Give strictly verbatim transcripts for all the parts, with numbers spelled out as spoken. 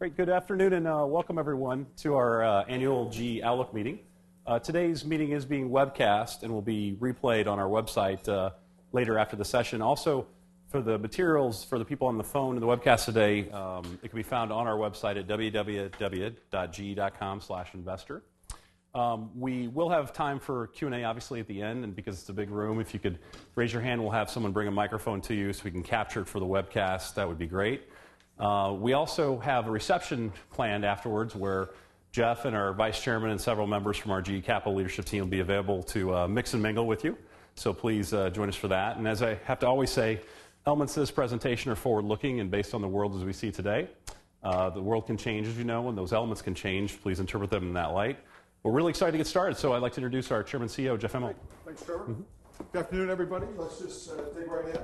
Great. Good afternoon and uh, welcome everyone to our uh, annual G E Outlook meeting. Uh, today's meeting is being webcast and will be replayed on our website uh, later after the session. Also, for the materials for the people on the phone and the webcast today, um, it can be found on our website at w w w dot g e dot com slash investor. Um, we will have time for Q and A obviously at the end, and because it's a big room, if you could raise your hand, we'll have someone bring a microphone to you so we can capture it for the webcast. That would be great. Uh, we also have a reception planned afterwards where Jeff and our vice chairman and several members from our G E Capital leadership team will be available to uh, mix and mingle with you. So please uh, join us for that. And as I have to always say, elements of this presentation are forward-looking and based on the world as we see today. Uh, the world can change, as you know, and those elements can change. Please interpret them in that light. We're really excited to get started, so I'd like to introduce our chairman and C E O, Jeff Immelt. Thanks, Trevor. Mm-hmm. Good afternoon, everybody. Let's just uh, dig right in.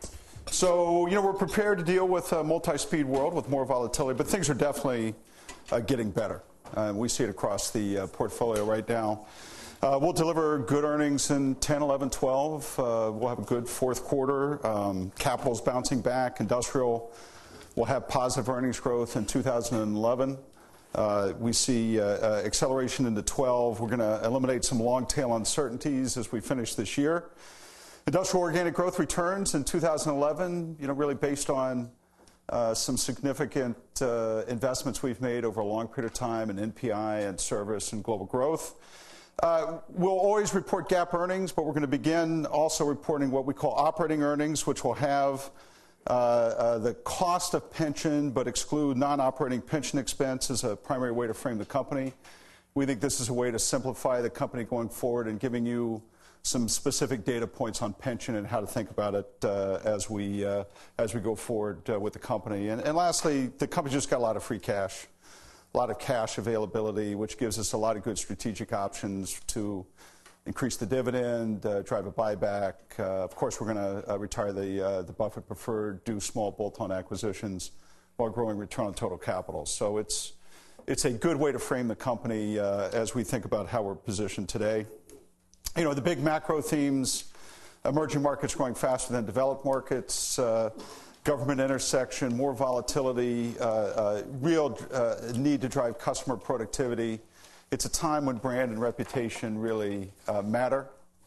So, you know, we're prepared to deal with a multi-speed world with more volatility, but things are definitely uh, getting better. Uh, we see it across the uh, portfolio right now. Uh, we'll deliver good earnings in ten, eleven, twelve. Uh, we'll have a good fourth quarter. Um, capital's bouncing back. Industrial will have positive earnings growth in two thousand eleven. Uh, we see uh, uh, acceleration into twelve. We're going to eliminate some long-tail uncertainties as we finish this year. Industrial organic growth returns in two thousand eleven, you know, really based on uh, some significant uh, investments we've made over a long period of time in N P I and service and global growth. Uh, we'll always report GAAP earnings, but we're going to begin also reporting what we call operating earnings, which will have uh, uh, the cost of pension but exclude non-operating pension expense as a primary way to frame the company. We think this is a way to simplify the company going forward and giving you some specific data points on pension and how to think about it uh, as we uh, as we go forward uh, with the company. And, and lastly, the company just got a lot of free cash, a lot of cash availability, which gives us a lot of good strategic options to increase the dividend, uh, drive a buyback. Uh, of course, we're going to uh, retire the uh, the Buffett preferred, do small bolt-on acquisitions while growing return on total capital. So it's it's a good way to frame the company uh, as we think about how we're positioned today. You know, the big macro themes, emerging markets growing faster than developed markets, uh, government intersection, more volatility, uh, uh, real uh, need to drive customer productivity. It's a time when brand and reputation really uh, matter.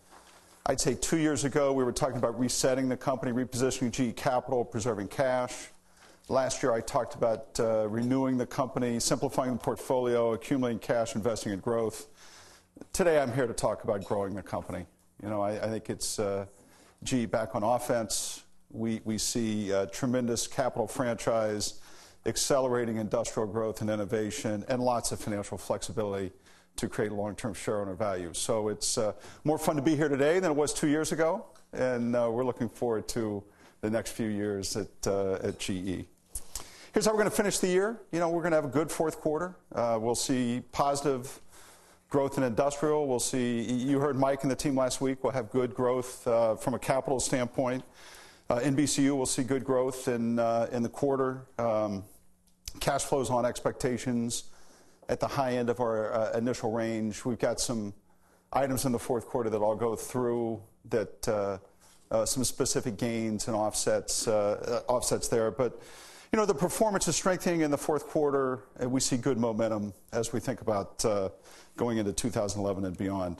I'd say two years ago we were talking about resetting the company, repositioning G E Capital, preserving cash. Last year I talked about uh, renewing the company, simplifying the portfolio, accumulating cash, investing in growth. Today I'm here to talk about growing the company. You know, I, I think it's uh, G E back on offense. We, we see uh, tremendous capital franchise, accelerating industrial growth and innovation, and lots of financial flexibility to create long-term shareowner value. So it's uh, more fun to be here today than it was two years ago, and uh, we're looking forward to the next few years at, uh, at G E. Here's how we're going to finish the year. You know, we're going to have a good fourth quarter. Uh, we'll see positive growth in industrial. We'll see, you heard Mike and the team last week, we'll have good growth uh, from a capital standpoint. Uh, N B C U will see good growth in, uh, in the quarter. Um, cash flows on expectations at the high end of our uh, initial range. We've got some items in the fourth quarter that I'll go through that uh, uh, some specific gains and offsets, uh, uh, offsets there. But you know, the performance is strengthening in the fourth quarter, and we see good momentum as we think about uh, going into two thousand eleven and beyond.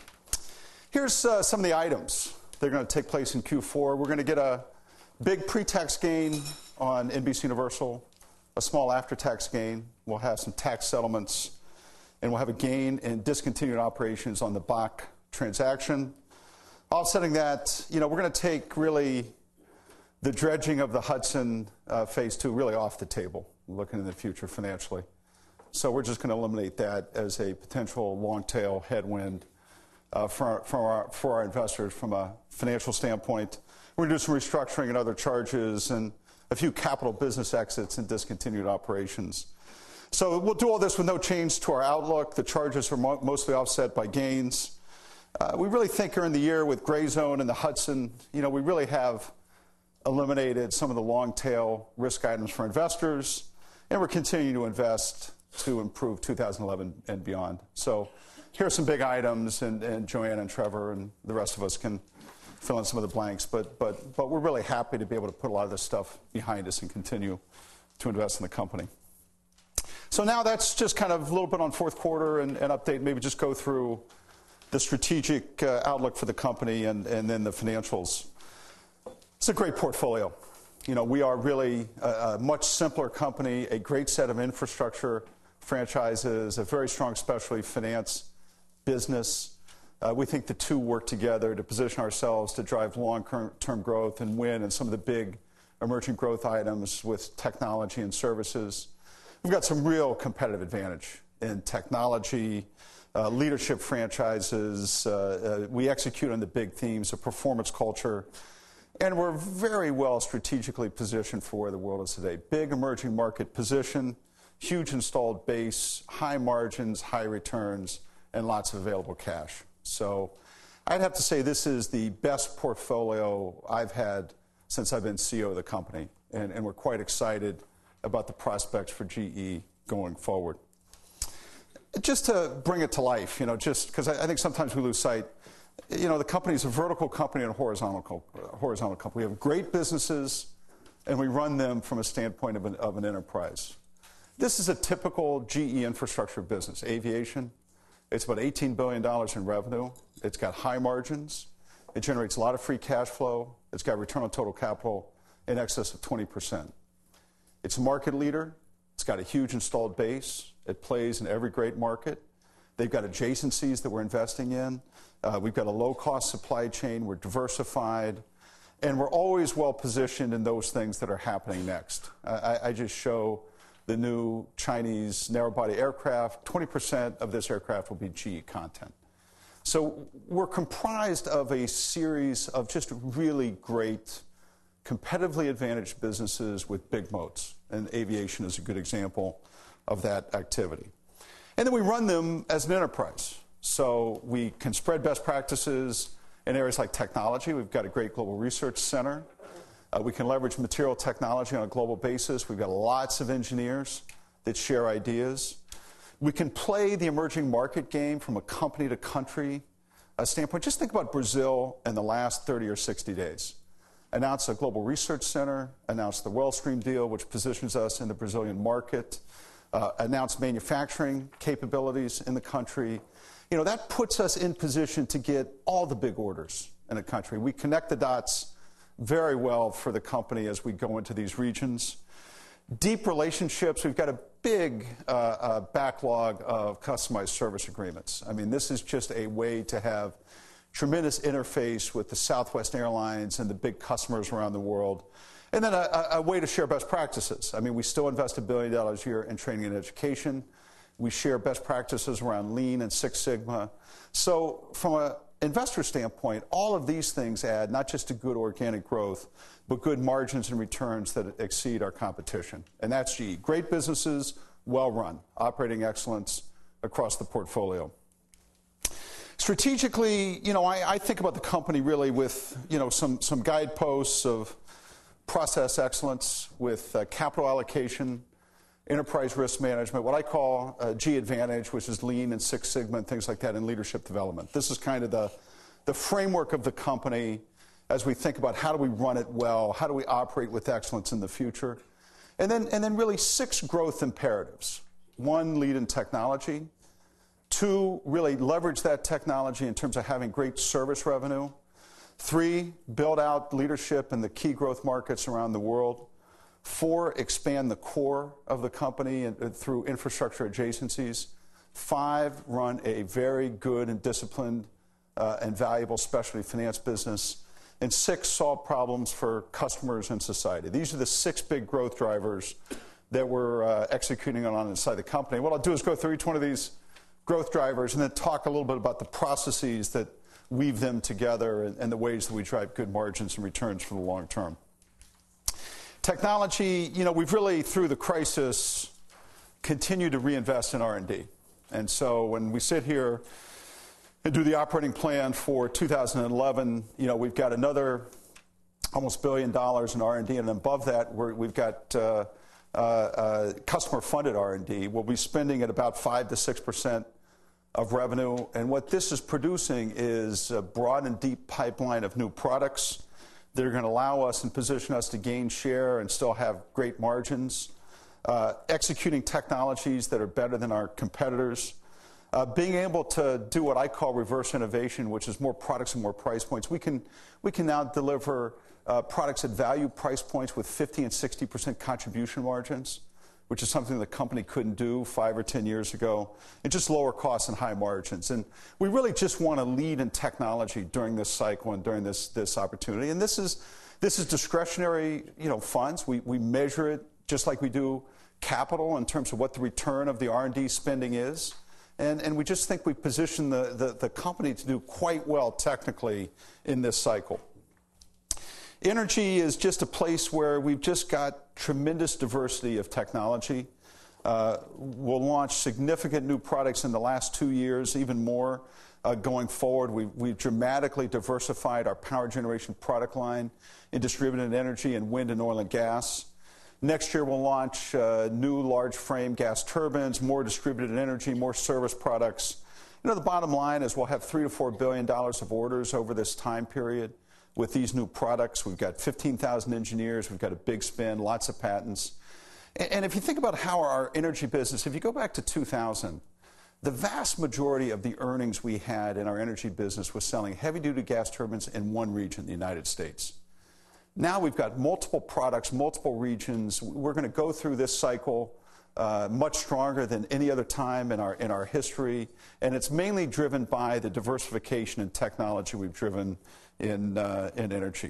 Here's uh, some of the items that are going to take place in Q four. We're going to get a big pre-tax gain on N B C Universal, a small after-tax gain. We'll have some tax settlements, and we'll have a gain in discontinued operations on the Bach transaction. Offsetting that, you know, we're going to take really the dredging of the Hudson uh, Phase two really off the table, looking in the future financially. So we're just going to eliminate that as a potential long-tail headwind uh, for, our, for, our, for our investors from a financial standpoint. We're going to do some restructuring and other charges and a few capital business exits and discontinued operations. So we'll do all this with no change to our outlook. The charges are mo- mostly offset by gains. Uh, we really think during the year with Gray Zone and the Hudson, you know, we really have eliminated some of the long-tail risk items for investors, and we're continuing to invest to improve two thousand eleven and beyond. So here are some big items, and, and Joanne and Trevor and the rest of us can fill in some of the blanks, but, but, but we're really happy to be able to put a lot of this stuff behind us and continue to invest in the company. So now that's just kind of a little bit on fourth quarter and, and update, maybe just go through the strategic uh, outlook for the company and, and then the financials. It's a great portfolio. You know, we are really a, a much simpler company, a great set of infrastructure franchises, a very strong specialty finance business. Uh, we think the two work together to position ourselves to drive long-term growth and win in some of the big emerging growth items with technology and services. We've got some real competitive advantage in technology, uh, leadership franchises. Uh, uh, we execute on the big themes of performance culture, and we're very well strategically positioned for where the world is today. Big emerging market position, huge installed base, high margins, high returns, and lots of available cash. So I'd have to say this is the best portfolio I've had since I've been C E O of the company, and, and we're quite excited about the prospects for G E going forward. Just to bring it to life, you know, just because I, I think sometimes we lose sight, you know, the company is a vertical company and a horizontal, uh, horizontal company. We have great businesses, and we run them from a standpoint of an, of an enterprise. This is a typical G E infrastructure business. Aviation, it's about eighteen billion dollars in revenue. It's got high margins. It generates a lot of free cash flow. It's got return on total capital in excess of twenty percent. It's a market leader. It's got a huge installed base. It plays in every great market. They've got adjacencies that we're investing in. Uh, we've got a low-cost supply chain. We're diversified. And we're always well-positioned in those things that are happening next. I, I just show the new Chinese narrow-body aircraft. twenty percent of this aircraft will be G E content. So we're comprised of a series of just really great, competitively advantaged businesses with big moats. And aviation is a good example of that activity. And then we run them as an enterprise. So we can spread best practices in areas like technology. We've got a great global research center. Uh, we can leverage material technology on a global basis. We've got lots of engineers that share ideas. We can play the emerging market game from a company to country uh, standpoint. Just think about Brazil in the last thirty or sixty days. Announced a global research center, announced the Wellstream deal, which positions us in the Brazilian market, uh, announced manufacturing capabilities in the country. You know, that puts us in position to get all the big orders in a country. We connect the dots very well for the company as we go into these regions. Deep relationships. We've got a big uh, uh, backlog of customized service agreements. I mean, this is just a way to have tremendous interface with the Southwest Airlines and the big customers around the world. And then a, a way to share best practices. I mean, we still invest a billion dollars a year in training and education. We share best practices around Lean and Six Sigma. So from an investor standpoint, all of these things add not just to good organic growth, but good margins and returns that exceed our competition. And that's G E. Great businesses, well run, operating excellence across the portfolio. Strategically, you know, I, I think about the company really with, you know, some, some guideposts of process excellence, with uh, capital allocation, enterprise risk management, what I call uh, G Advantage, which is Lean and Six Sigma and things like that, and leadership development. This is kind of the, the framework of the company as we think about how do we run it well, how do we operate with excellence in the future. And then, and then really six growth imperatives. One, lead in technology. Two, really leverage that technology in terms of having great service revenue. Three, build out leadership in the key growth markets around the world. Four, expand the core of the company and, and through infrastructure adjacencies. Five, run a very good and disciplined uh, and valuable specialty finance business. And six, solve problems for customers and society. These are the six big growth drivers that we're uh, executing on inside the company. What I'll do is go through each one of these growth drivers and then talk a little bit about the processes that weave them together and, and the ways that we drive good margins and returns for the long term. Technology, you know, we've really, through the crisis, continued to reinvest in R and D. And so when we sit here and do the operating plan for two thousand eleven, you know, we've got another almost billion dollars in R and D, and above that, we're, we've got uh, uh, uh, customer-funded R and D. We'll be spending at about five to six percent of revenue, and what this is producing is a broad and deep pipeline of new products that are going to allow us and position us to gain share and still have great margins. uh, executing technologies that are better than our competitors, uh, being able to do what I call reverse innovation, which is more products and more price points. We can, we can now deliver uh, products at value price points with fifty and sixty percent contribution margins, which is something the company couldn't do five or ten years ago, and just lower costs and high margins. And we really just want to lead in technology during this cycle and during this, this opportunity. And this is, this is discretionary, you know, funds. We, we measure it just like we do capital in terms of what the return of the R and D spending is. And, and we just think we position the, the, the company to do quite well technically in this cycle. Energy is just a place where we've just got tremendous diversity of technology. Uh, we'll launch significant new products in the last two years, even more uh, going forward. We've, we've dramatically diversified our power generation product line in distributed energy and wind and oil and gas. Next year, we'll launch uh, new large frame gas turbines, more distributed energy, more service products. You know, the bottom line is we'll have three to four billion dollars of orders over this time period with these new products. We've got fifteen thousand engineers. We've got a big spend, lots of patents. And, and if you think about how our energy business, if you go back to two thousand, the vast majority of the earnings we had in our energy business was selling heavy-duty gas turbines in one region, the United States. Now we've got multiple products, multiple regions. We're going to go through this cycle uh, much stronger than any other time in our, in our history. And it's mainly driven by the diversification and technology we've driven in, uh, in energy.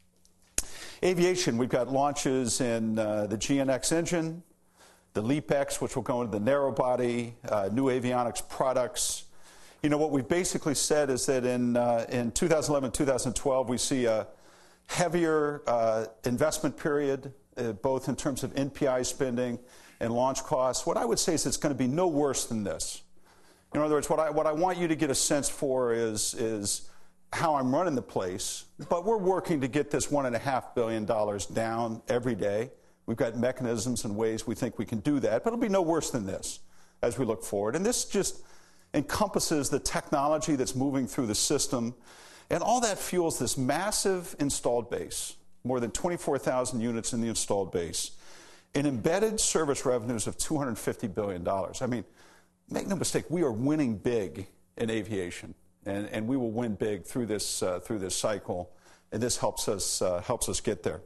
Aviation, we've got launches in uh, the G N X engine, the LEAP-X, which will go into the narrow body, uh, new avionics products. You know, what we've basically said is that in, uh, in two thousand eleven, two thousand twelve, we see a heavier uh, investment period, uh, both in terms of N P I spending and launch costs. What I would say is it's going to be no worse than this. In other words, what I, what I want you to get a sense for is, is how I'm running the place, but we're working to get this one point five billion dollars down every day. We've got mechanisms and ways we think we can do that, but it'll be no worse than this as we look forward. And this just encompasses the technology that's moving through the system. And all that fuels this massive installed base, more than twenty-four thousand units in the installed base, and embedded service revenues of two hundred fifty billion dollars. I mean, make no mistake, we are winning big in aviation, and, and we will win big through this, uh, through this cycle, and this helps us, uh, helps us get there.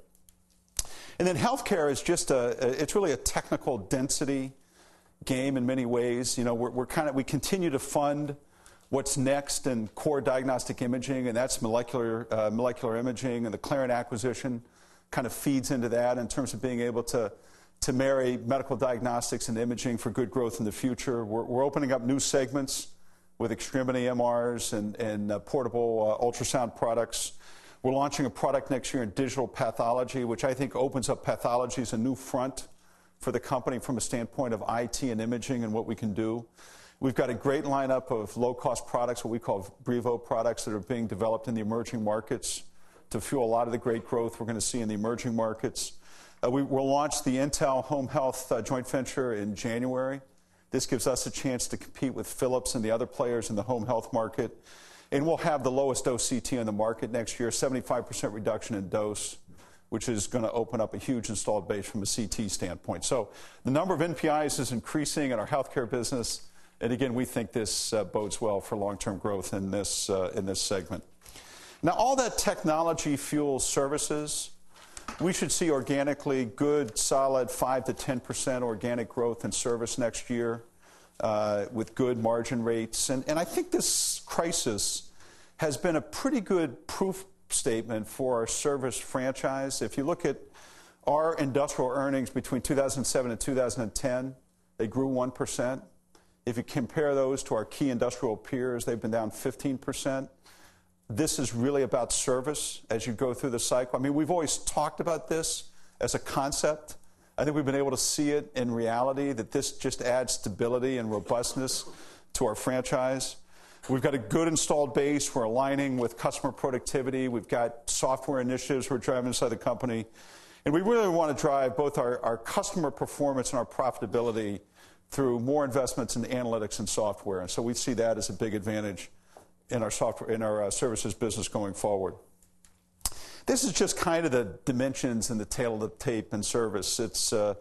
And then healthcare is just a, it's really a technical density game in many ways. You know, we're, we're kind of, we continue to fund what's next in core diagnostic imaging, and that's molecular, uh, molecular imaging, and the Clarient acquisition kind of feeds into that in terms of being able to, to marry medical diagnostics and imaging for good growth in the future. We're, we're opening up new segments with extremity M Rs and, and uh, portable uh, ultrasound products. We're launching a product next year in digital pathology, which I think opens up pathology as a new front for the company from a standpoint of I T and imaging and what we can do. We've got a great lineup of low-cost products, what we call Brevo products, that are being developed in the emerging markets to fuel a lot of the great growth we're going to see in the emerging markets. Uh, we will launch the Intel Home Health uh, joint venture in January. This gives us a chance to compete with Philips and the other players in the home health market. And we'll have the lowest dose C T on the market next year, seventy-five percent reduction in dose, which is going to open up a huge installed base from a C T standpoint. So the number of N P Is is increasing in our healthcare business. And again, we think this uh, bodes well for long-term growth in this, uh, in this segment. Now, all that technology fuels services. We should see organically good, solid five to ten percent organic growth in service next year uh, with good margin rates. And, and I think this crisis has been a pretty good proof statement for our service franchise. If you look at our industrial earnings between two thousand seven and two thousand ten, they grew one percent. If you compare those to our key industrial peers, they've been down fifteen percent. This is really about service as you go through the cycle. I mean, we've always talked about this as a concept. I think we've been able to see it in reality, that this just adds stability and robustness to our franchise. We've got a good installed base. We're aligning with customer productivity. We've got software initiatives we're driving inside the company. And we really want to drive both our, our customer performance and our profitability through more investments in analytics and software. And so we see that as a big advantage in our software, in our uh, services business going forward. This is just kind of the dimensions and the tail of the tape in service. It's uh,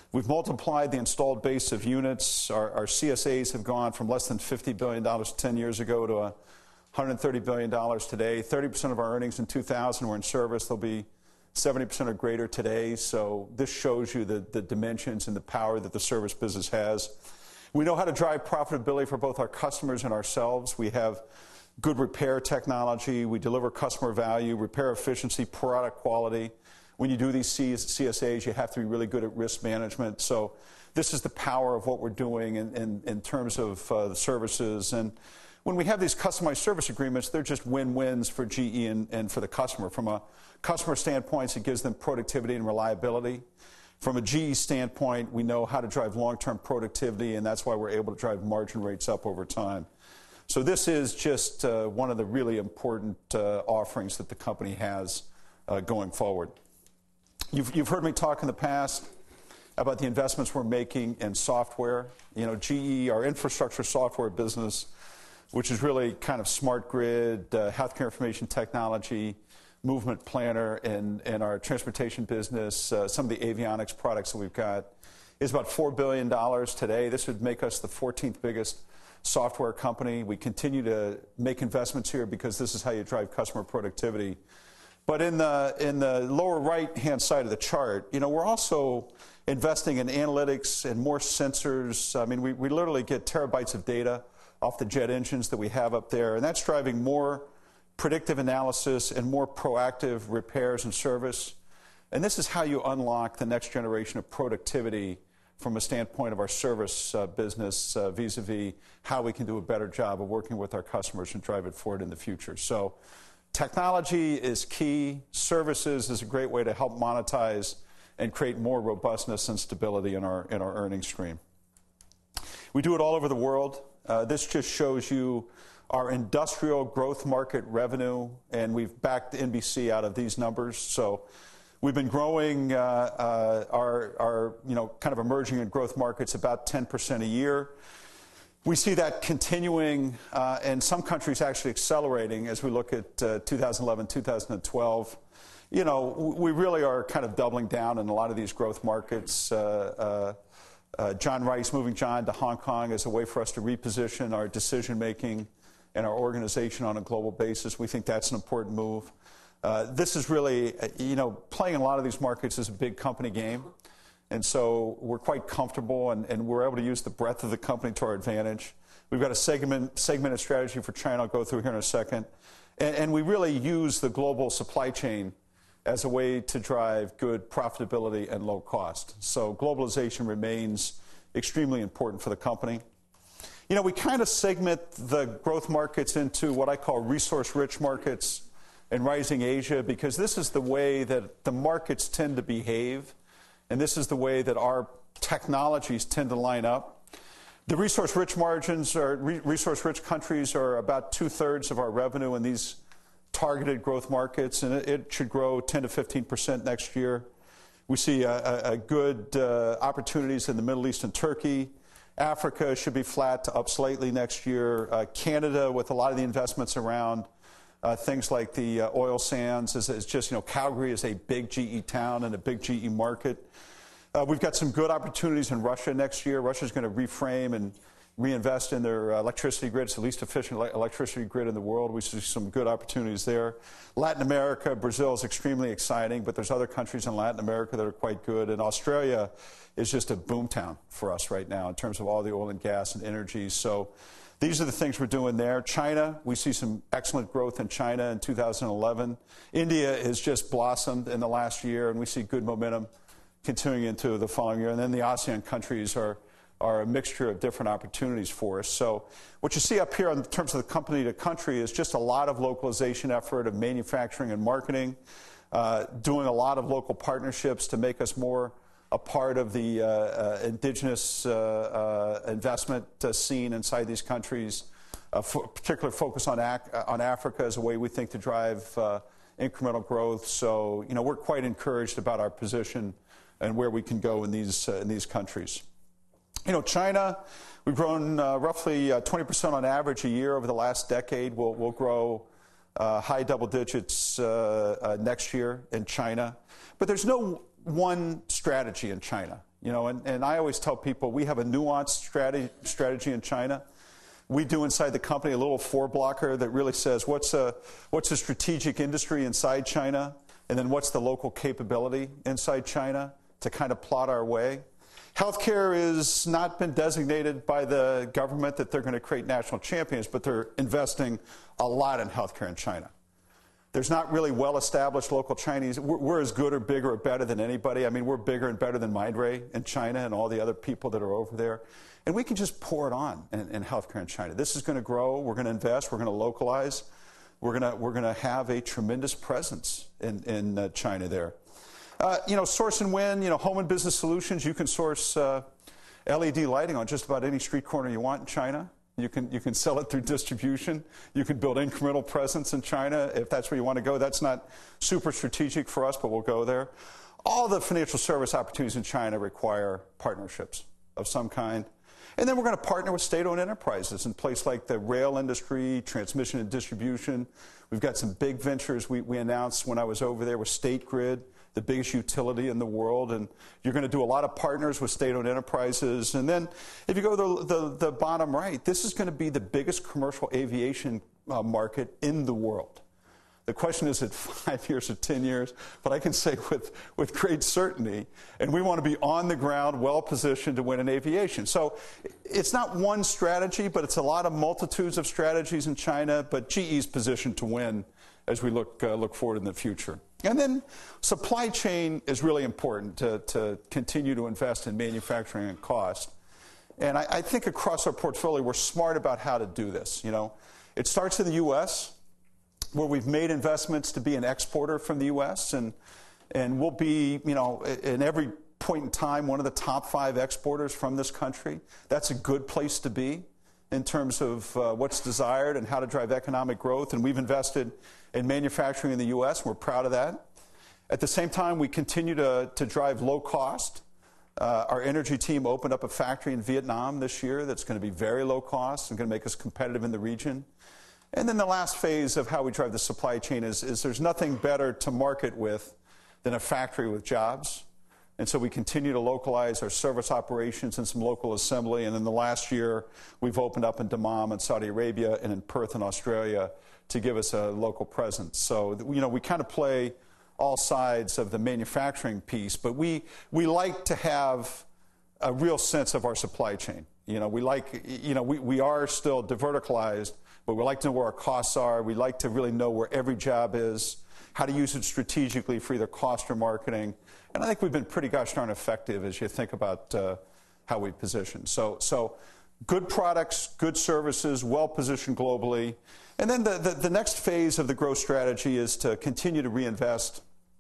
We've multiplied the installed base of units. Our, our C S As have gone from less than fifty billion dollars ten years ago to one hundred thirty billion dollars today. thirty percent of our earnings in two thousand were in service. They'll be seventy percent or greater today. So this shows you the, the dimensions and the power that the service business has. We know how to drive profitability for both our customers and ourselves. We have good repair technology. We deliver customer value, repair efficiency, product quality. When you do these C S As, you have to be really good at risk management. So this is the power of what we're doing in, in, in terms of uh, the services. And when we have these customized service agreements, they're just win-wins for G E and, and for the customer. From a customer standpoint, it gives them productivity and reliability. From a G E standpoint, we know how to drive long-term productivity, and that's why we're able to drive margin rates up over time. So this is just uh, one of the really important uh, offerings that the company has uh, going forward. You've, you've heard me talk in the past about the investments we're making in software. You know, G E, our infrastructure software business, which is really kind of smart grid, uh, healthcare information technology, movement planner, and, and our transportation business, uh, some of the avionics products that we've got, is about four billion dollars today. This would make us the fourteenth biggest software company. We continue to make investments here because this is how you drive customer productivity. But in the, in the lower right-hand side of the chart, you know, we're also investing in analytics and more sensors. I mean, we, we literally get terabytes of data off the jet engines that we have up there, and that's driving more predictive analysis and more proactive repairs and service. And this is how you unlock the next generation of productivity from a standpoint of our service uh, business uh, vis-a-vis how we can do a better job of working with our customers and drive it forward in the future. So technology is key. Services is a great way to help monetize and create more robustness and stability in our, in our earnings stream. We do it all over the world. Uh, this just shows you our industrial growth market revenue, and we've backed N B C out of these numbers. So we've been growing uh, uh, our, our, you know, kind of emerging and growth markets about ten percent a year. We see that continuing, uh, and some countries actually accelerating as we look at uh, two thousand eleven, two thousand twelve. You know, we really are kind of doubling down in a lot of these growth markets. Uh, uh, uh, John Rice moving John to Hong Kong is a way for us to reposition our decision-making and our organization on a global basis. We think that's an important move. Uh, this is really, you know, playing in a lot of these markets is a big company game. And so we're quite comfortable, and, and we're able to use the breadth of the company to our advantage. We've got a segment, segmented strategy for China I'll go through here in a second. And, and we really use the global supply chain as a way to drive good profitability and low cost. So globalization remains extremely important for the company. You know, we kind of segment the growth markets into what I call resource-rich markets and rising Asia, because this is the way that the markets tend to behave, and this is the way that our technologies tend to line up. The resource-rich margins or re- resource-rich countries are about two-thirds of our revenue in these targeted growth markets, and it, it should grow ten to fifteen percent next year. We see a, a, a good uh, opportunities in the Middle East and Turkey. Africa should be flat to up slightly next year. Uh, Canada, with a lot of the investments around uh, things like the uh, oil sands, is, is just, you know, Calgary is a big G E town and a big G E market. Uh, we've got some good opportunities in Russia next year. Russia's going to reframe and reinvest in their uh, electricity grid. It's the least efficient le- electricity grid in the world. We see some good opportunities there. Latin America, Brazil is extremely exciting, but there's other countries in Latin America that are quite good. And Australia is just a boomtown for us right now in terms of all the oil and gas and energy. So these are the things we're doing there. China, we see some excellent growth in China in two thousand eleven. India has just blossomed in the last year, and we see good momentum continuing into the following year. And then the ASEAN countries are are a mixture of different opportunities for us. So what you see up here in terms of the company to country is just a lot of localization effort of manufacturing and marketing, uh, doing a lot of local partnerships to make us more a part of the uh, uh, indigenous uh, uh, investment uh, scene inside these countries, a f- particular focus on, ac- on Africa as a way we think to drive uh, incremental growth. So, you know, we're quite encouraged about our position and where we can go in these, uh, in these countries. You know, China, we've grown uh, roughly uh, twenty percent on average a year over the last decade. We'll, we'll grow uh, high double digits uh, uh, next year in China. But there's no one strategy in China. You know, and, and I always tell people we have a nuanced strategy, strategy in China. We do inside the company a little four-blocker that really says what's a, what's a strategic industry inside China, and then what's the local capability inside China to kind of plot our way. Healthcare has not been designated by the government that they're going to create national champions, but they're investing a lot in healthcare in China. There's not really well-established local Chinese. We're, we're as good or bigger or better than anybody. I mean, we're bigger and better than Mindray in China and all the other people that are over there. And we can just pour it on in, in healthcare in China. This is going to grow. We're going to invest. We're going to localize. We're going to we're going to have a tremendous presence in in uh, China there. Uh, you know, source and win. You know, home and business solutions. You can source uh, L E D lighting on just about any street corner you want in China. You can you can sell it through distribution. You can build incremental presence in China if that's where you want to go. That's not super strategic for us, but we'll go there. All the financial service opportunities in China require partnerships of some kind. And then we're going to partner with state-owned enterprises in places like the rail industry, transmission and distribution. We've got some big ventures we, we announced when I was over there with State Grid, the biggest utility in the world. And you're going to do a lot of partners with state-owned enterprises. And then if you go to the, the, the bottom right, this is going to be the biggest commercial aviation uh, market in the world. The question is, at five years or ten years, but I can say with, with great certainty, and we want to be on the ground, well-positioned to win in aviation. So it's not one strategy, but it's a lot of multitudes of strategies in China, but G E's positioned to win as we look, uh, look forward in the future. And then supply chain is really important to, to continue to invest in manufacturing and cost. And I, I think across our portfolio, we're smart about how to do this. You know, it starts in the U S, where we've made investments to be an exporter from the U S, and and we'll be, you know, in every point in time, one of the top five exporters from this country. That's a good place to be in terms of uh, what's desired and how to drive economic growth. And we've invested in manufacturing in the U S. We're proud of that. At the same time, we continue to, to drive low cost. Uh, our energy team opened up a factory in Vietnam this year that's going to be very low cost and going to make us competitive in the region. And then the last phase of how we drive the supply chain is, is there's nothing better to market with than a factory with jobs. And so we continue to localize our service operations and some local assembly. And in the last year, we've opened up in Dammam in Saudi Arabia and in Perth in Australia to give us a local presence. So, you know, we kind of play all sides of the manufacturing piece, but we, we like to have a real sense of our supply chain. You know, we like, you know, we, we are still deverticalized, but we like to know where our costs are. We like to really know where every job is, how to use it strategically for either cost or marketing. And I think we've been pretty gosh darn effective as you think about uh, how we position. So, so good products, good services, well-positioned globally. And then the, the, the next phase of the growth strategy is to continue to reinvest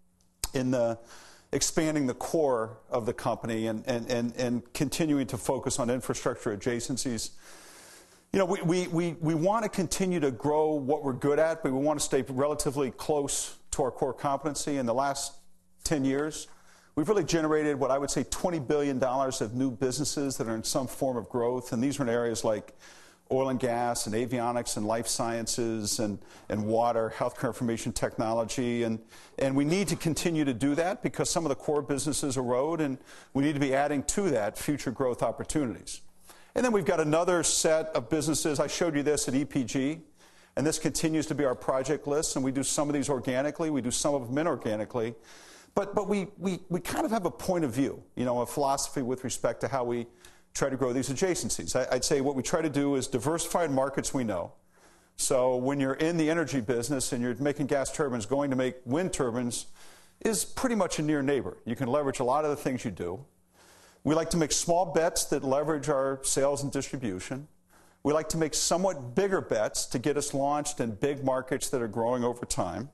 in the expanding the core of the company and, and, and, and continuing to focus on infrastructure adjacencies. You know, we, we, we, we want to continue to grow what we're good at, but we want to stay relatively close to our core competency. In the last ten years, we've really generated what I would say twenty billion dollars of new businesses that are in some form of growth. And these are in areas like oil and gas and avionics and life sciences and, and water, healthcare information technology. And, and we need to continue to do that because some of the core businesses erode, and we need to be adding to that future growth opportunities. And then we've got another set of businesses. I showed you this at E P G, and this continues to be our project list, and we do some of these organically. We do some of them inorganically. But, but we, we, we kind of have a point of view, you know, a philosophy with respect to how we try to grow these adjacencies. I, I'd say what we try to do is diversify markets we know. So when you're in the energy business and you're making gas turbines, going to make wind turbines is pretty much a near neighbor. You can leverage a lot of the things you do. We like to make small bets that leverage our sales and distribution. We like to make somewhat bigger bets to get us launched in big markets that are growing over time.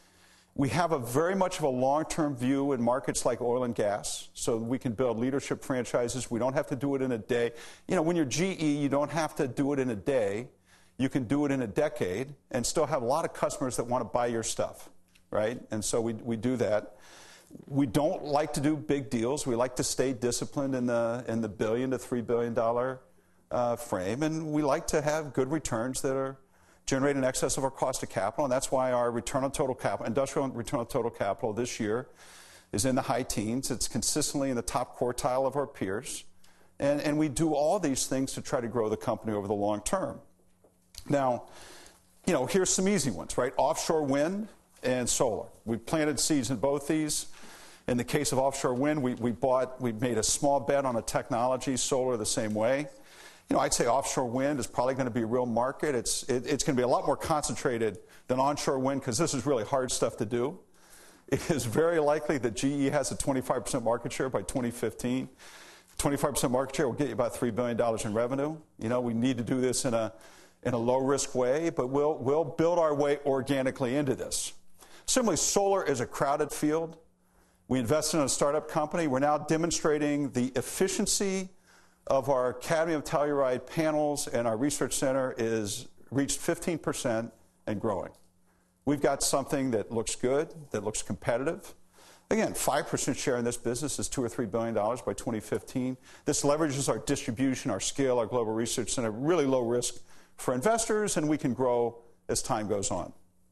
We have a very much of a long-term view in markets like oil and gas, so we can build leadership franchises. We don't have to do it in a day. You know, when you're G E, you don't have to do it in a day. You can do it in a decade and still have a lot of customers that want to buy your stuff, right? And so we, we do that. We don't like to do big deals. We like to stay disciplined in the in the billion to three billion dollar uh, frame, and we like to have good returns that are generate in excess of our cost of capital, and that's why our return on total capital, industrial return on total capital this year is in the high teens. It's consistently in the top quartile of our peers. And, and we do all these things to try to grow the company over the long term. Now, you know, here's some easy ones, right? Offshore wind and solar. We've planted seeds in both these. In the case of offshore wind, we, we bought, we made a small bet on a technology, solar the same way. You know, I'd say offshore wind is probably going to be a real market. It's, it, it's going to be a lot more concentrated than onshore wind because this is really hard stuff to do. It is very likely that G E has a twenty-five percent market share by twenty fifteen. twenty-five percent market share will get you about three billion dollars in revenue. You know, we need to do this in a, in a low-risk way, but we'll, we'll build our way organically into this. Similarly, solar is a crowded field. We invested in a startup company. We're now demonstrating the efficiency of our cadmium telluride panels, and our research center is reached fifteen percent and growing. We've got something that looks good, that looks competitive. Again, five percent share in this business is two or three billion dollars by twenty fifteen. This leverages our distribution, our scale, our global research center, really low risk for investors, and we can grow as time goes on.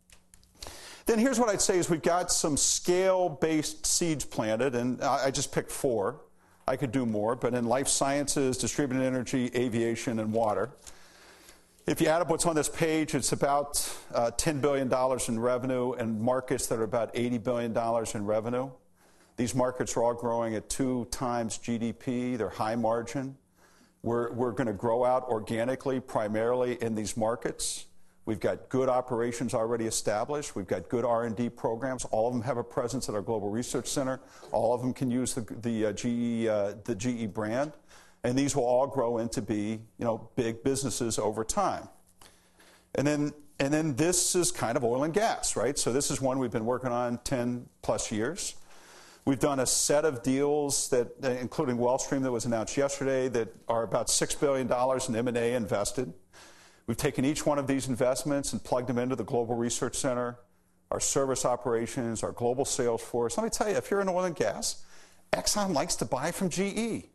Then here's what I'd say is we've got some scale-based seeds planted, and I just picked four. I could do more, but in life sciences, distributed energy, aviation, and water. If you add up what's on this page, it's about uh, ten billion dollars in revenue and markets that are about eighty billion dollars in revenue. These markets are all growing at two times G D P. They're high margin. We're, we're going to grow out organically, primarily in these markets. We've got good operations already established. We've got good R and D programs. All of them have a presence at our Global Research Center. All of them can use the, the, uh, G E, uh, the G E brand. And these will all grow into be, you know, big businesses over time. And then, and then this is kind of oil and gas, right? So this is one we've been working on ten plus years. We've done a set of deals that, including Wellstream that was announced yesterday, that are about six billion dollars in M and A invested. We've taken each one of these investments and plugged them into the Global Research Center, our service operations, our global sales force. Let me tell you, if you're in oil and gas, Exxon likes to buy from G E.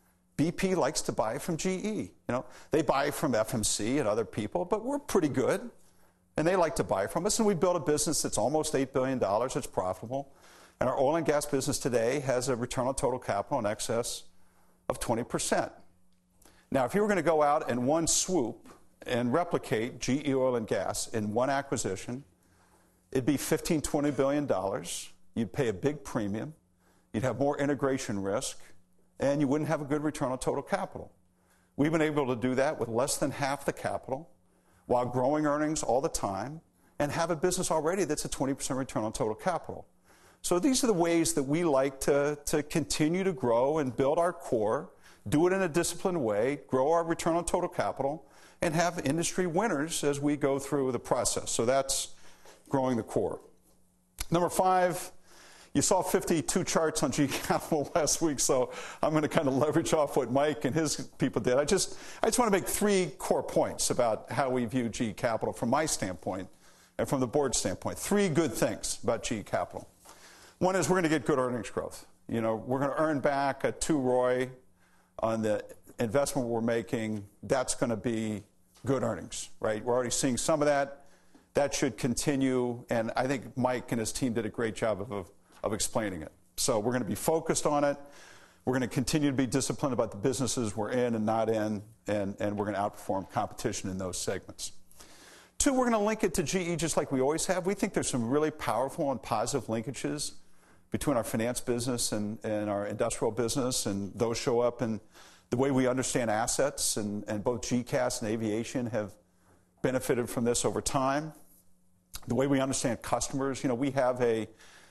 B P likes to buy from G E. You know, they buy from F M C and other people, but we're pretty good, and they like to buy from us. And we built a business that's almost eight billion dollars. It's profitable. And our oil and gas business today has a return on total capital in excess of twenty percent. Now, if you were going to go out in one swoop and replicate G E Oil and Gas in one acquisition, it'd be fifteen, twenty billion dollars. You'd pay a big premium. You'd have more integration risk, and you wouldn't have a good return on total capital. We've been able to do that with less than half the capital while growing earnings all the time and have a business already that's a twenty percent return on total capital. So these are the ways that we like to, to continue to grow and build our core, do it in a disciplined way, grow our return on total capital, and have industry winners as we go through the process. So that's growing the core. Number five, you saw fifty-two charts on G E Capital last week, so I'm going to kind of leverage off what Mike and his people did. I just, I just want to make three core points about how we view G E Capital from my standpoint and from the board standpoint. Three good things about G E Capital. One is we're going to get good earnings growth. You know, we're going to earn back a two R O I on the investment we're making. That's going to be good earnings, right? We're already seeing some of that. That should continue, and I think Mike and his team did a great job of, of, of explaining it. So we're going to be focused on it. We're going to continue to be disciplined about the businesses we're in and not in, and, and we're going to outperform competition in those segments. Two, we're going to link it to G E just like we always have. We think there's some really powerful and positive linkages between our finance business and, and our industrial business, and those show up in the way we understand assets, and, and both G C A S and aviation have benefited from this over time. The way we understand customers, you know, we have a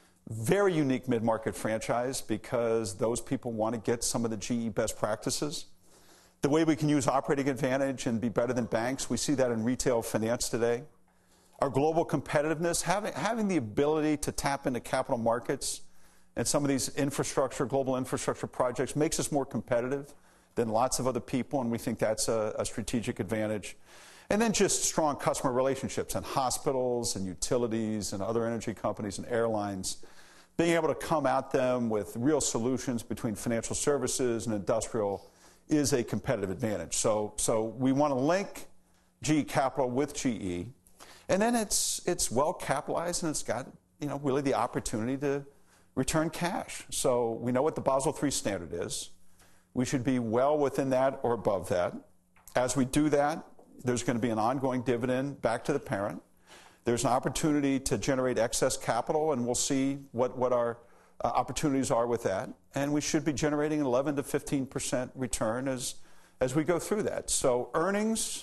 very unique mid-market franchise because those people want to get some of the G E best practices. The way we can use operating advantage and be better than banks, we see that in retail finance today. Our global competitiveness, having, having the ability to tap into capital markets and some of these infrastructure, global infrastructure projects makes us more competitive than lots of other people, and we think that's a, a strategic advantage. And then just strong customer relationships and hospitals and utilities and other energy companies and airlines. Being able to come at them with real solutions between financial services and industrial is a competitive advantage. So, so we want to link G E Capital with G E. And then it's, it's well capitalized, and it's got, you know, really the opportunity to return cash. So we know what the Basel three standard is. We should be well within that or above that. As we do that, there's going to be an ongoing dividend back to the parent. There's an opportunity to generate excess capital, and we'll see what, what our uh, opportunities are with that. And we should be generating an eleven to fifteen percent return as, as we go through that. So earnings,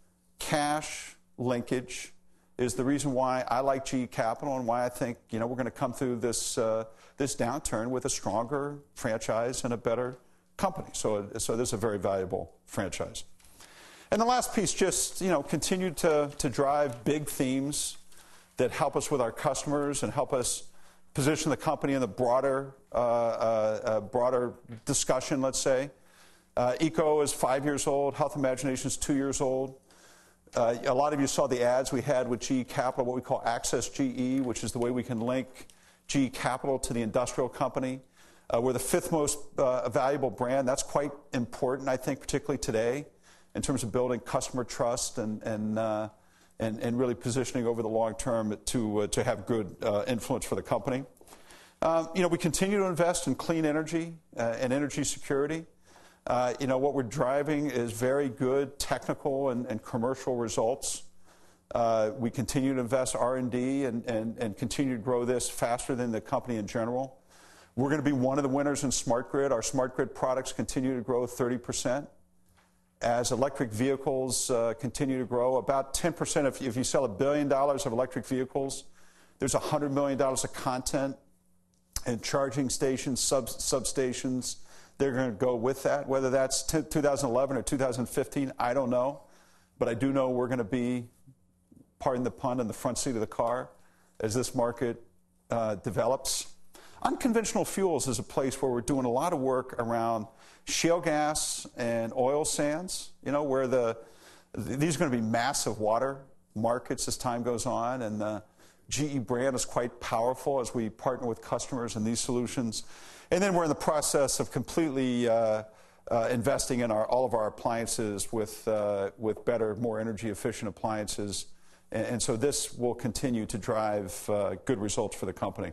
cash, linkage is the reason why I like G E Capital and why I think, you know, we're going to come through this, uh, this downturn with a stronger franchise and a better company. So, so this is a very valuable franchise. And the last piece, just, you know, continue to, to drive big themes that help us with our customers and help us position the company in the broader, uh, uh, uh, broader discussion, let's say. Uh, ECO is five years old. Health Imagination is two years old. Uh, a lot of you saw the ads we had with G E Capital, what we call Access G E, which is the way we can link G E Capital to the industrial company. Uh, we're the fifth most uh, valuable brand. That's quite important, I think, particularly today, in terms of building customer trust and and uh, and, and really positioning over the long term to uh, to have good uh, influence for the company. Um, you know, we continue to invest in clean energy uh, and energy security. Uh, you know, what we're driving is very good technical and, and commercial results. Uh, we continue to invest R and D and, and, and continue to grow this faster than the company in general. We're going to be one of the winners in smart grid. Our smart grid products continue to grow thirty percent. As electric vehicles uh, continue to grow, about ten percent, if, if you sell a billion dollars of electric vehicles, there's one hundred million dollars of content and charging stations, sub, substations. They're going to go with that. Whether that's two thousand eleven or two thousand fifteen, I don't know. But I do know we're going to be, pardon the pun, in the front seat of the car as this market uh, develops. Unconventional fuels is a place where we're doing a lot of work around shale gas and oil sands, you know, where the these are going to be massive water markets as time goes on. And the G E brand is quite powerful as we partner with customers in these solutions. And then we're in the process of completely uh, uh, investing in our, all of our appliances with, uh, with better, more energy efficient appliances. And, and so this will continue to drive uh, good results for the company.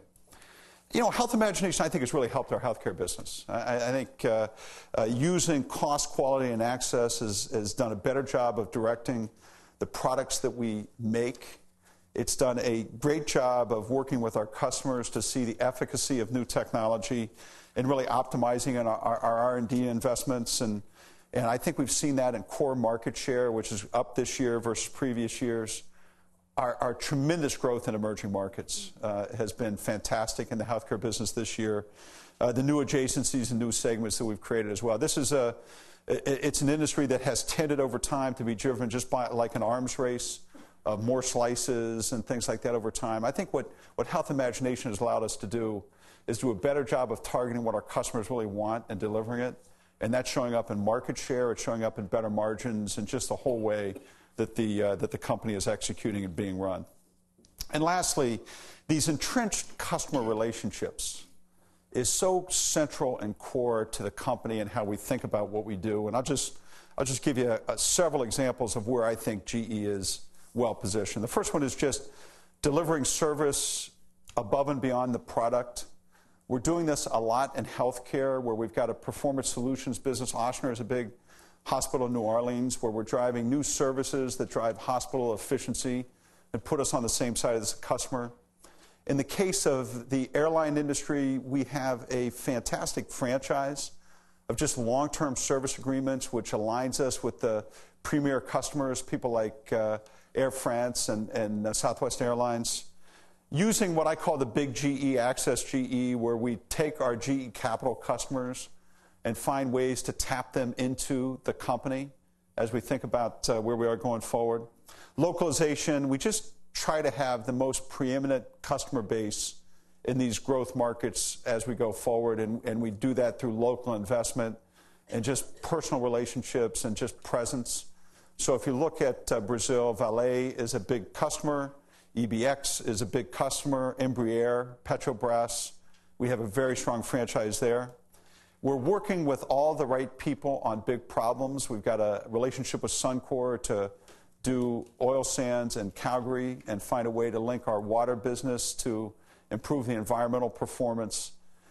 You know, Health Imagination, I think, has really helped our healthcare business. I, I think uh, uh, using cost, quality, and access has, has done a better job of directing the products that we make. It's done a great job of working with our customers to see the efficacy of new technology and really optimizing our, our, our R and D investments. And, and I think we've seen that in core market share, which is up this year versus previous years. Our, our tremendous growth in emerging markets uh, has been fantastic in the healthcare business this year. Uh, the new adjacencies and new segments that we've created as well. This is a, it's an industry that has tended over time to be driven just by like an arms race. Uh, more slices and things like that over time. I think what, what Health Imagination has allowed us to do is do a better job of targeting what our customers really want and delivering it. And that's showing up in market share, it's showing up in better margins, and just the whole way that the, uh, that the company is executing and being run. And lastly, these entrenched customer relationships is so central and core to the company and how we think about what we do. And I'll just, I'll just give you a, a, several examples of where I think G E is well positioned. The first one is just delivering service above and beyond the product. We're doing this a lot in healthcare, where we've got a performance solutions business. Ochsner is a big hospital in New Orleans, where we're driving new services that drive hospital efficiency and put us on the same side as the customer. In the case of the airline industry, we have a fantastic franchise of just long-term service agreements, which aligns us with the premier customers, people like uh, Air France and, and uh, Southwest Airlines, using what I call the big G E, Access G E, where we take our G E Capital customers and find ways to tap them into the company as we think about uh, where we are going forward. Localization, we just try to have the most preeminent customer base in these growth markets as we go forward, and, and we do that through local investment and just personal relationships and just presence. So if you look at uh, Brazil, Vale is a big customer, E B X is a big customer, Embraer, Petrobras. We have a very strong franchise there. We're working with all the right people on big problems. We've got a relationship with Suncor to do oil sands in Calgary and find a way to link our water business to improve the environmental performance.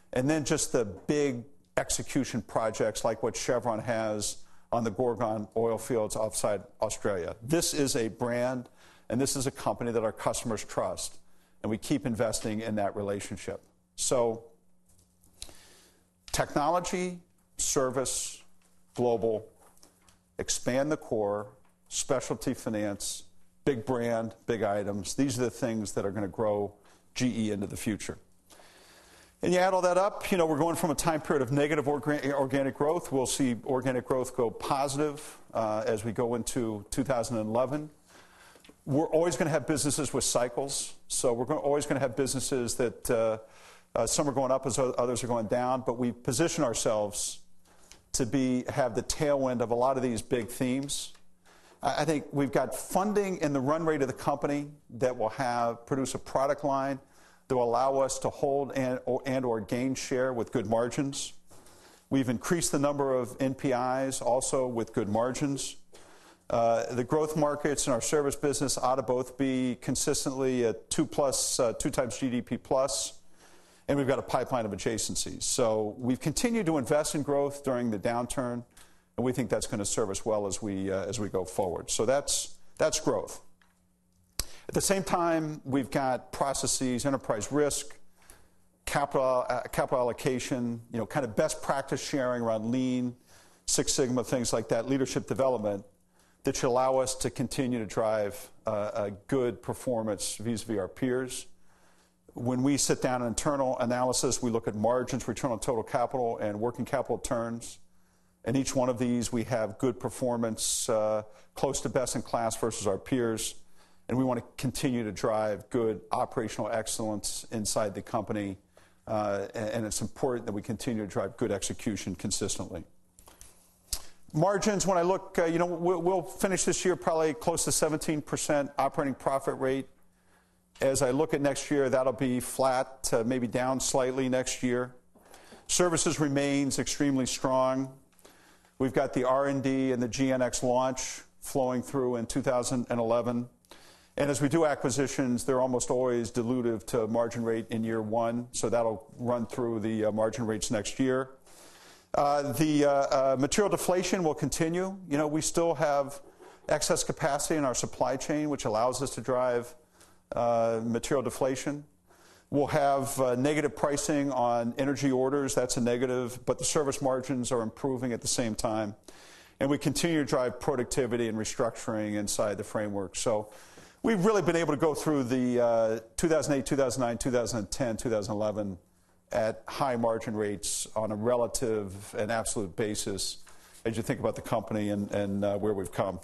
and then just the big execution projects like what Chevron has on the Gorgon oil fields outside Australia. This is a brand, and this is a company that our customers trust, and we keep investing in that relationship. So technology, service, global, expand the core, specialty finance, big brand, big items. These are the things that are going to grow G E into the future. And you add all that up, you know, we're going from a time period of negative orga- organic growth. We'll see organic growth go positive uh, as we go into two thousand eleven. We're always going to have businesses with cycles. So we're going, always going to have businesses that uh, uh, some are going up as others are going down. But we position ourselves to be have the tailwind of a lot of these big themes. I think we've got funding in the run rate of the company that will have produce a product line that will allow us to hold and or, and or gain share with good margins. We've increased the number of N P Is also with good margins. Uh, the growth markets in our service business ought to both be consistently at two plus, uh, two times G D P plus, and we've got a pipeline of adjacencies. So we've continued to invest in growth during the downturn, and we think that's going to serve us well as we uh, as we go forward. So that's that's growth. At the same time, we've got processes, enterprise risk, capital uh, capital allocation, you know, kind of best practice sharing around Lean, Six Sigma, things like that, leadership development that should allow us to continue to drive uh, a good performance vis-a-vis our peers. When we sit down in internal analysis, we look at margins, return on total capital, and working capital turns. And each one of these, we have good performance, uh, close to best in class versus our peers. And we want to continue to drive good operational excellence inside the company. Uh, and it's important that we continue to drive good execution consistently. Margins, when I look, uh, you know, we'll, we'll finish this year probably close to seventeen percent operating profit rate. As I look at next year, that'll be flat, uh, maybe down slightly next year. Services remains extremely strong. We've got the R and D and the G N X launch flowing through in two thousand eleven. And as we do acquisitions, they're almost always dilutive to margin rate in year one, so that'll run through the uh, margin rates next year. Uh, the uh, uh, material deflation will continue. You know, we still have excess capacity in our supply chain, which allows us to drive uh, material deflation. We'll have uh, negative pricing on energy orders. That's a negative, but the service margins are improving at the same time. And we continue to drive productivity and restructuring inside the framework. So we've really been able to go through the uh, two thousand eight, two thousand nine, two thousand ten, two thousand eleven at high margin rates on a relative and absolute basis as you think about the company and, and uh, where we've come.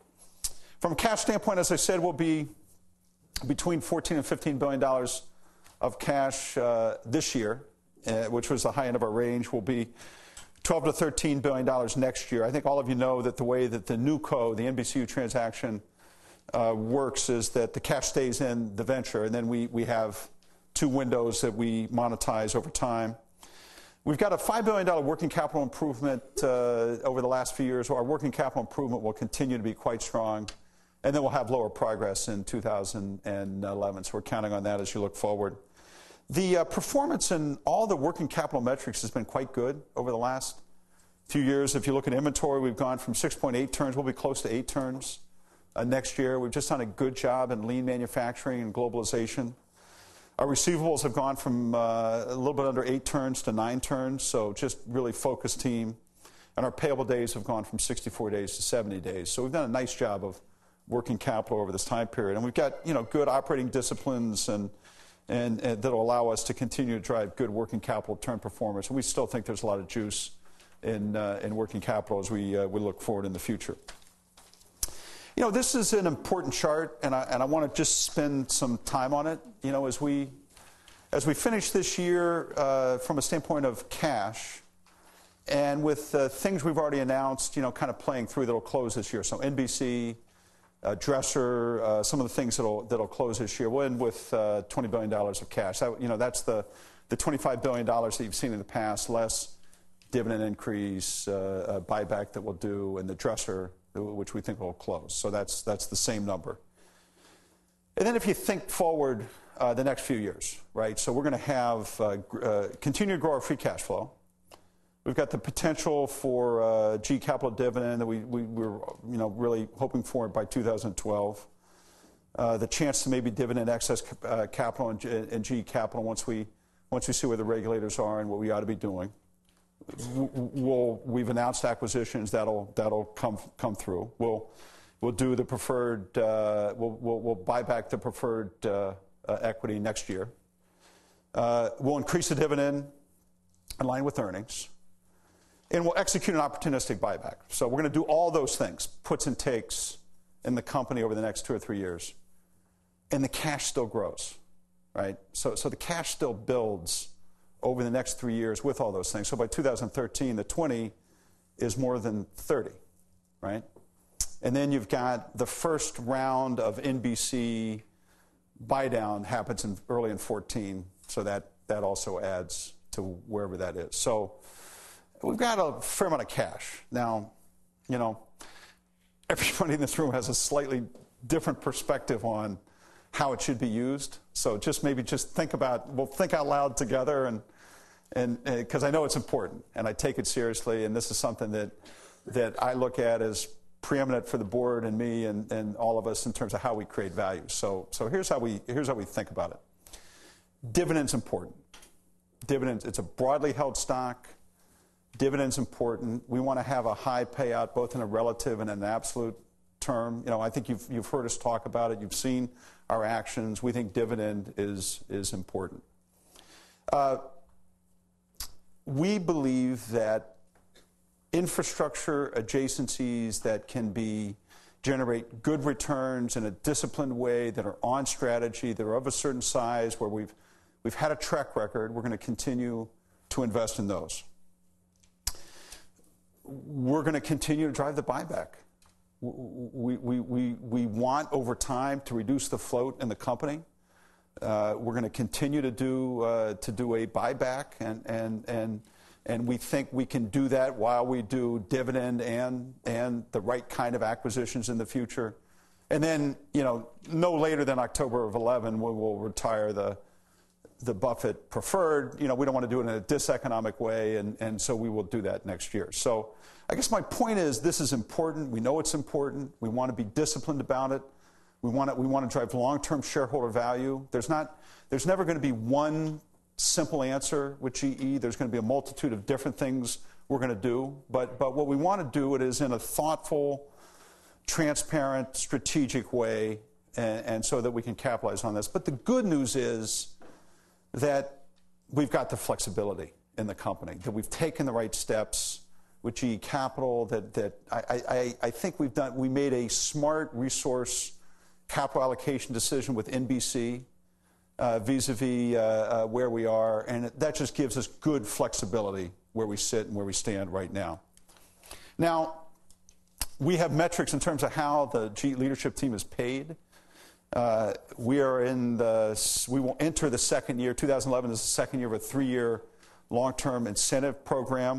From a cash standpoint, as I said, we'll be between fourteen and fifteen billion dollars of cash uh, this year, uh, which was the high end of our range. Will be twelve to thirteen billion dollars next year. I think all of you know that the way that the NewCo, the N B C U transaction, uh, works is that the cash stays in the venture, and then we, we have two windows that we monetize over time. We've got a five billion dollars working capital improvement uh, over the last few years. Our working capital improvement will continue to be quite strong, and then we'll have lower progress in two thousand eleven. So we're counting on that as you look forward. The uh, performance in all the working capital metrics has been quite good over the last few years. If you look at inventory, we've gone from six point eight turns. We'll be close to eight turns uh, next year. We've just done a good job in lean manufacturing and globalization. Our receivables have gone from uh, a little bit under eight turns to nine turns, so just really focused team. And our payable days have gone from sixty-four days to seventy days. So we've done a nice job of working capital over this time period. And we've got, you know, good operating disciplines and, and, and that will allow us to continue to drive good working capital turn performance. And we still think there's a lot of juice in, uh, in working capital as we, uh, we look forward in the future. You know, this is an important chart, and I, and I want to just spend some time on it. You know, as we, as we finish this year uh, from a standpoint of cash, and with uh, things we've already announced, you know, kind of playing through that'll close this year. So N B C, Uh, Dresser, uh, some of the things that'll that'll close this year. We'll end with uh, twenty billion dollars of cash. That, you know, that's the the twenty-five billion dollars that you've seen in the past, less dividend increase, uh, uh, buyback that we'll do, and the Dresser, which we think will close. So that's that's the same number. And then if you think forward uh, the next few years, right? So we're going to have uh, gr- uh, continue to grow our free cash flow. We've got the potential for uh, G E capital dividend that we, we, we were you know, really hoping for by two thousand twelve. Uh, the chance to maybe dividend excess uh, capital and, and G E capital once we, once we see where the regulators are and what we ought to be doing. We'll, we've announced acquisitions that'll, that'll come, come through. We'll, we'll do the preferred, uh, we'll, we'll, we'll buy back the preferred uh, uh, equity next year. Uh, we'll increase the dividend in line with earnings. And we'll execute an opportunistic buyback. So we're going to do all those things, puts and takes in the company over the next two or three years. And the cash still grows, right? So, so the cash still builds over the next three years with all those things. So by two thousand thirteen, the twenty is more than thirty, right? And then you've got the first round of N B C buy down happens in early in fourteen. So that, that also adds to wherever that is. So we've got a fair amount of cash. Now, you know, everybody in this room has a slightly different perspective on how it should be used. So just maybe just think about, we'll think out loud together, and and because I know it's important, and I take it seriously, and this is something that that I look at as preeminent for the board and me and, and all of us in terms of how we create value. So so here's how we here's how we think about it. Dividends important. Dividends, it's a broadly held stock. Dividends important. We want to have a high payout both in a relative and an absolute term. You know, I think you've you've heard us talk about it. You've seen our actions. We think dividend is is important. Uh, we believe that infrastructure adjacencies that can be generate good returns in a disciplined way, that are on strategy, that are of a certain size, where we've we've had a track record, we're going to continue to invest in those. We're going to continue to drive the buyback. We, we, we, we want over time to reduce the float in the company. Uh, we're going to continue to do uh, to do a buyback, and, and, and, and we think we can do that while we do dividend and, and the right kind of acquisitions in the future. And then, you know, no later than October of eleven, we will retire the the Buffett preferred. You know, we don't want to do it in a diseconomic way, and, and so we will do that next year. So I guess my point is, this is important. We know it's important. We want to be disciplined about it. We want to, we want to drive long-term shareholder value. There's not, there's never going to be one simple answer with G E. There's going to be a multitude of different things we're going to do. But, but what we want to do it is in a thoughtful, transparent, strategic way, and, and so that we can capitalize on this. But the good news is that we've got the flexibility in the company, that we've taken the right steps with G E Capital, that, that I, I, I think we've done, we made a smart resource capital allocation decision with N B C uh, vis-a-vis uh, uh, where we are, and that just gives us good flexibility where we sit and where we stand right now. Now, we have metrics in terms of how the G E leadership team is paid. Uh, we are in the, we will enter the second year. two thousand eleven is the second year of a three-year long-term incentive program.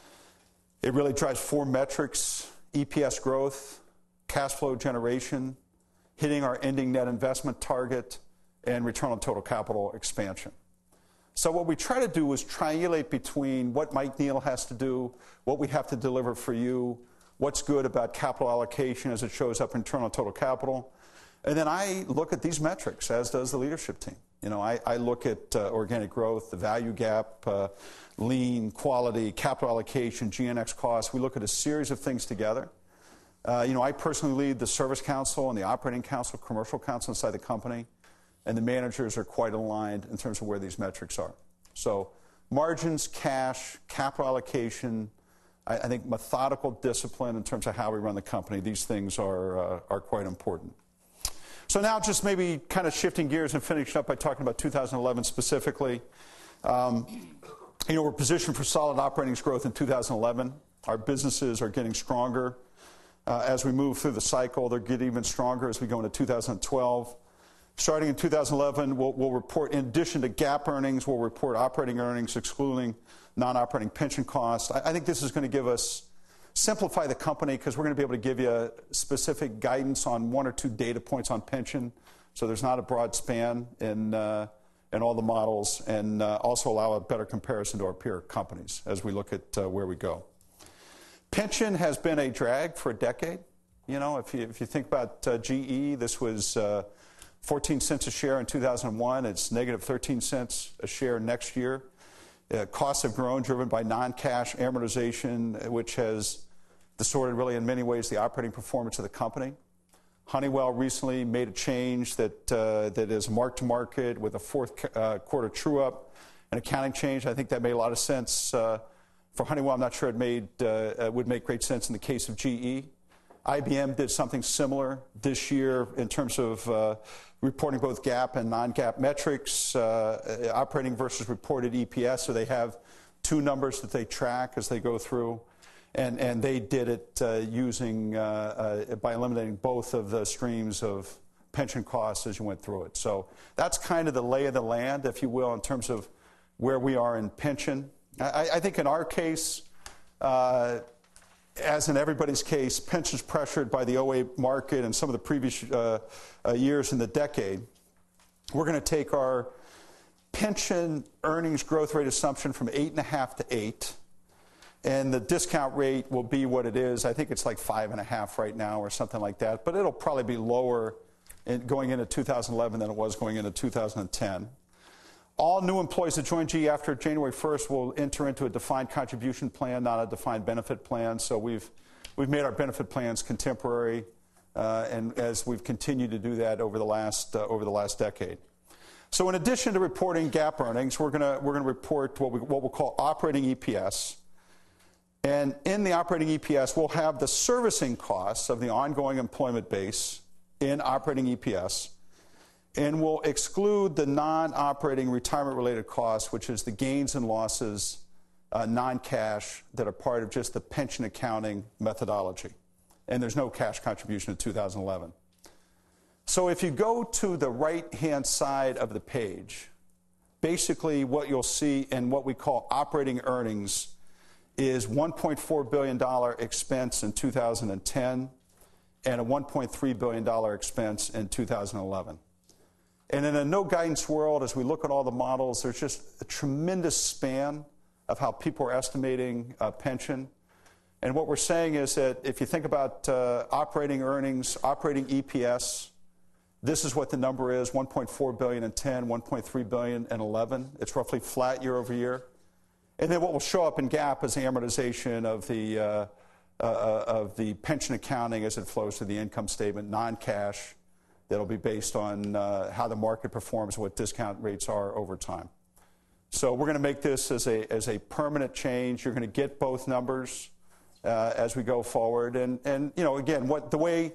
It really drives four metrics: E P S growth, cash flow generation, hitting our ending net investment target, and return on total capital expansion. So what we try to do is triangulate between what Mike Neal has to do, what we have to deliver for you, what's good about capital allocation as it shows up in return on total capital. And then I look at these metrics, as does the leadership team. You know, I, I look at uh, organic growth, the value gap, uh, lean, quality, capital allocation, G N X costs. We look at a series of things together. Uh, you know, I personally lead the service council and the operating council, commercial council inside the company, and the managers are quite aligned in terms of where these metrics are. So margins, cash, capital allocation, I, I think methodical discipline in terms of how we run the company, these things are, uh, are quite important. So now just maybe kind of shifting gears and finishing up by talking about two thousand eleven specifically. Um, you know, we're positioned for solid operating growth in two thousand eleven. Our businesses are getting stronger. Uh, as we move through the cycle, they're getting even stronger as we go into two thousand twelve. Starting in two thousand eleven, we'll, we'll report, in addition to GAAP earnings, we'll report operating earnings excluding non-operating pension costs. I, I think this is going to give us, simplify the company, because we're going to be able to give you specific guidance on one or two data points on pension So there's not a broad span in, uh, in all the models, and uh, also allow a better comparison to our peer companies as we look at uh, where we go. Pension has been a drag for a decade. You know, if you, if you think about uh, G E, this was uh, fourteen cents a share in two thousand one. It's negative thirteen cents a share next year. Uh, costs have grown, driven by non-cash amortization, which has distorted really in many ways the operating performance of the company. Honeywell recently made a change that uh, that is mark-to-market with a fourth uh, quarter true-up, an accounting change. I think that made a lot of sense uh, for Honeywell. I'm not sure it made uh, would make great sense in the case of G E. I B M did something similar this year in terms of uh, reporting both GAAP and non-GAAP metrics, uh, operating versus reported E P S. So they have two numbers that they track as they go through. And, and they did it uh, using, uh, uh, by eliminating both of the streams of pension costs as you went through it. So that's kind of the lay of the land, if you will, in terms of where we are in pension. I, I think in our case, uh, as in everybody's case, pension's pressured by the O A market and some of the previous uh, uh, years in the decade. We're going to take our pension earnings growth rate assumption from eight and a half to eight. And the discount rate will be what it is. I think it's like five and a half right now or something like that. But it'll probably be lower in going into two thousand eleven than it was going into two thousand ten. All new employees that join G E after January first will enter into a defined contribution plan, not a defined benefit plan. So we've we've made our benefit plans contemporary, uh, and as we've continued to do that over the last uh, over the last decade. So in addition to reporting GAAP earnings, we're gonna we're gonna report what we what we'll call operating E P S. And in the operating E P S, we'll have the servicing costs of the ongoing employment base in operating E P S, and we'll exclude the non-operating retirement-related costs, which is the gains and losses, uh, non-cash, that are part of just the pension accounting methodology. And there's no cash contribution in two thousand eleven. So if you go to the right-hand side of the page, basically what you'll see in what we call operating earnings is one point four billion dollars expense in two thousand ten and a one point three billion dollars expense in two thousand eleven. And in a no guidance world, as we look at all the models, there's just a tremendous span of how people are estimating uh, pension. And what we're saying is that if you think about uh, operating earnings, operating E P S, this is what the number is, one point four billion dollars in ten, one point three billion dollars in eleven. It's roughly flat year over year. And then what will show up in GAAP is the amortization of the, uh, uh, of the pension accounting as it flows to the income statement, non-cash, that'll be based on uh, how the market performs, what discount rates are over time. So we're going to make this as a, as a permanent change. You're going to get both numbers uh, as we go forward. And, and you know, again, what the way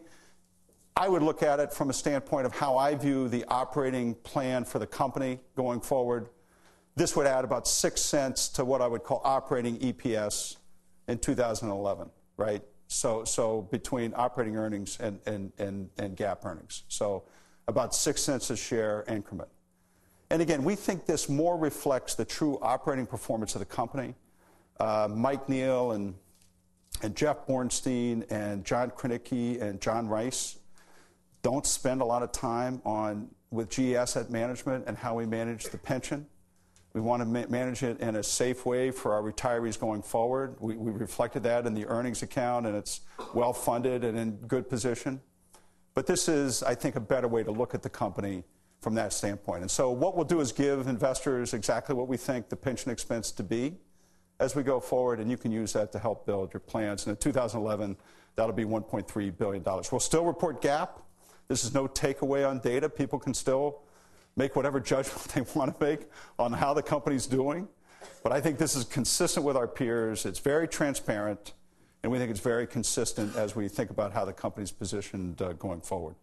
I would look at it from a standpoint of how I view the operating plan for the company going forward, this would add about six cents to what I would call operating E P S in two thousand eleven, right? So, so between operating earnings and, and, and, and GAAP earnings. So about six cents a share increment. And again, we think this more reflects the true operating performance of the company. Uh, Mike Neal and, and Jeff Bornstein and John Krenicki and John Rice don't spend a lot of time on with G E Asset Management and how we manage the pension. We want to ma- manage it in a safe way for our retirees going forward. We, we reflected that in the earnings account, and it's well-funded and in good position. But this is, I think, a better way to look at the company from that standpoint. And so what we'll do is give investors exactly what we think the pension expense to be as we go forward, and you can use that to help build your plans. And in two thousand eleven, that'll be one point three billion dollars. We'll still report GAAP. This is no takeaway on data. People can still make whatever judgment they want to make on how the company's doing. But I think this is consistent with our peers. It's very transparent, and we think it's very consistent as we think about how the company's positioned uh, going forward.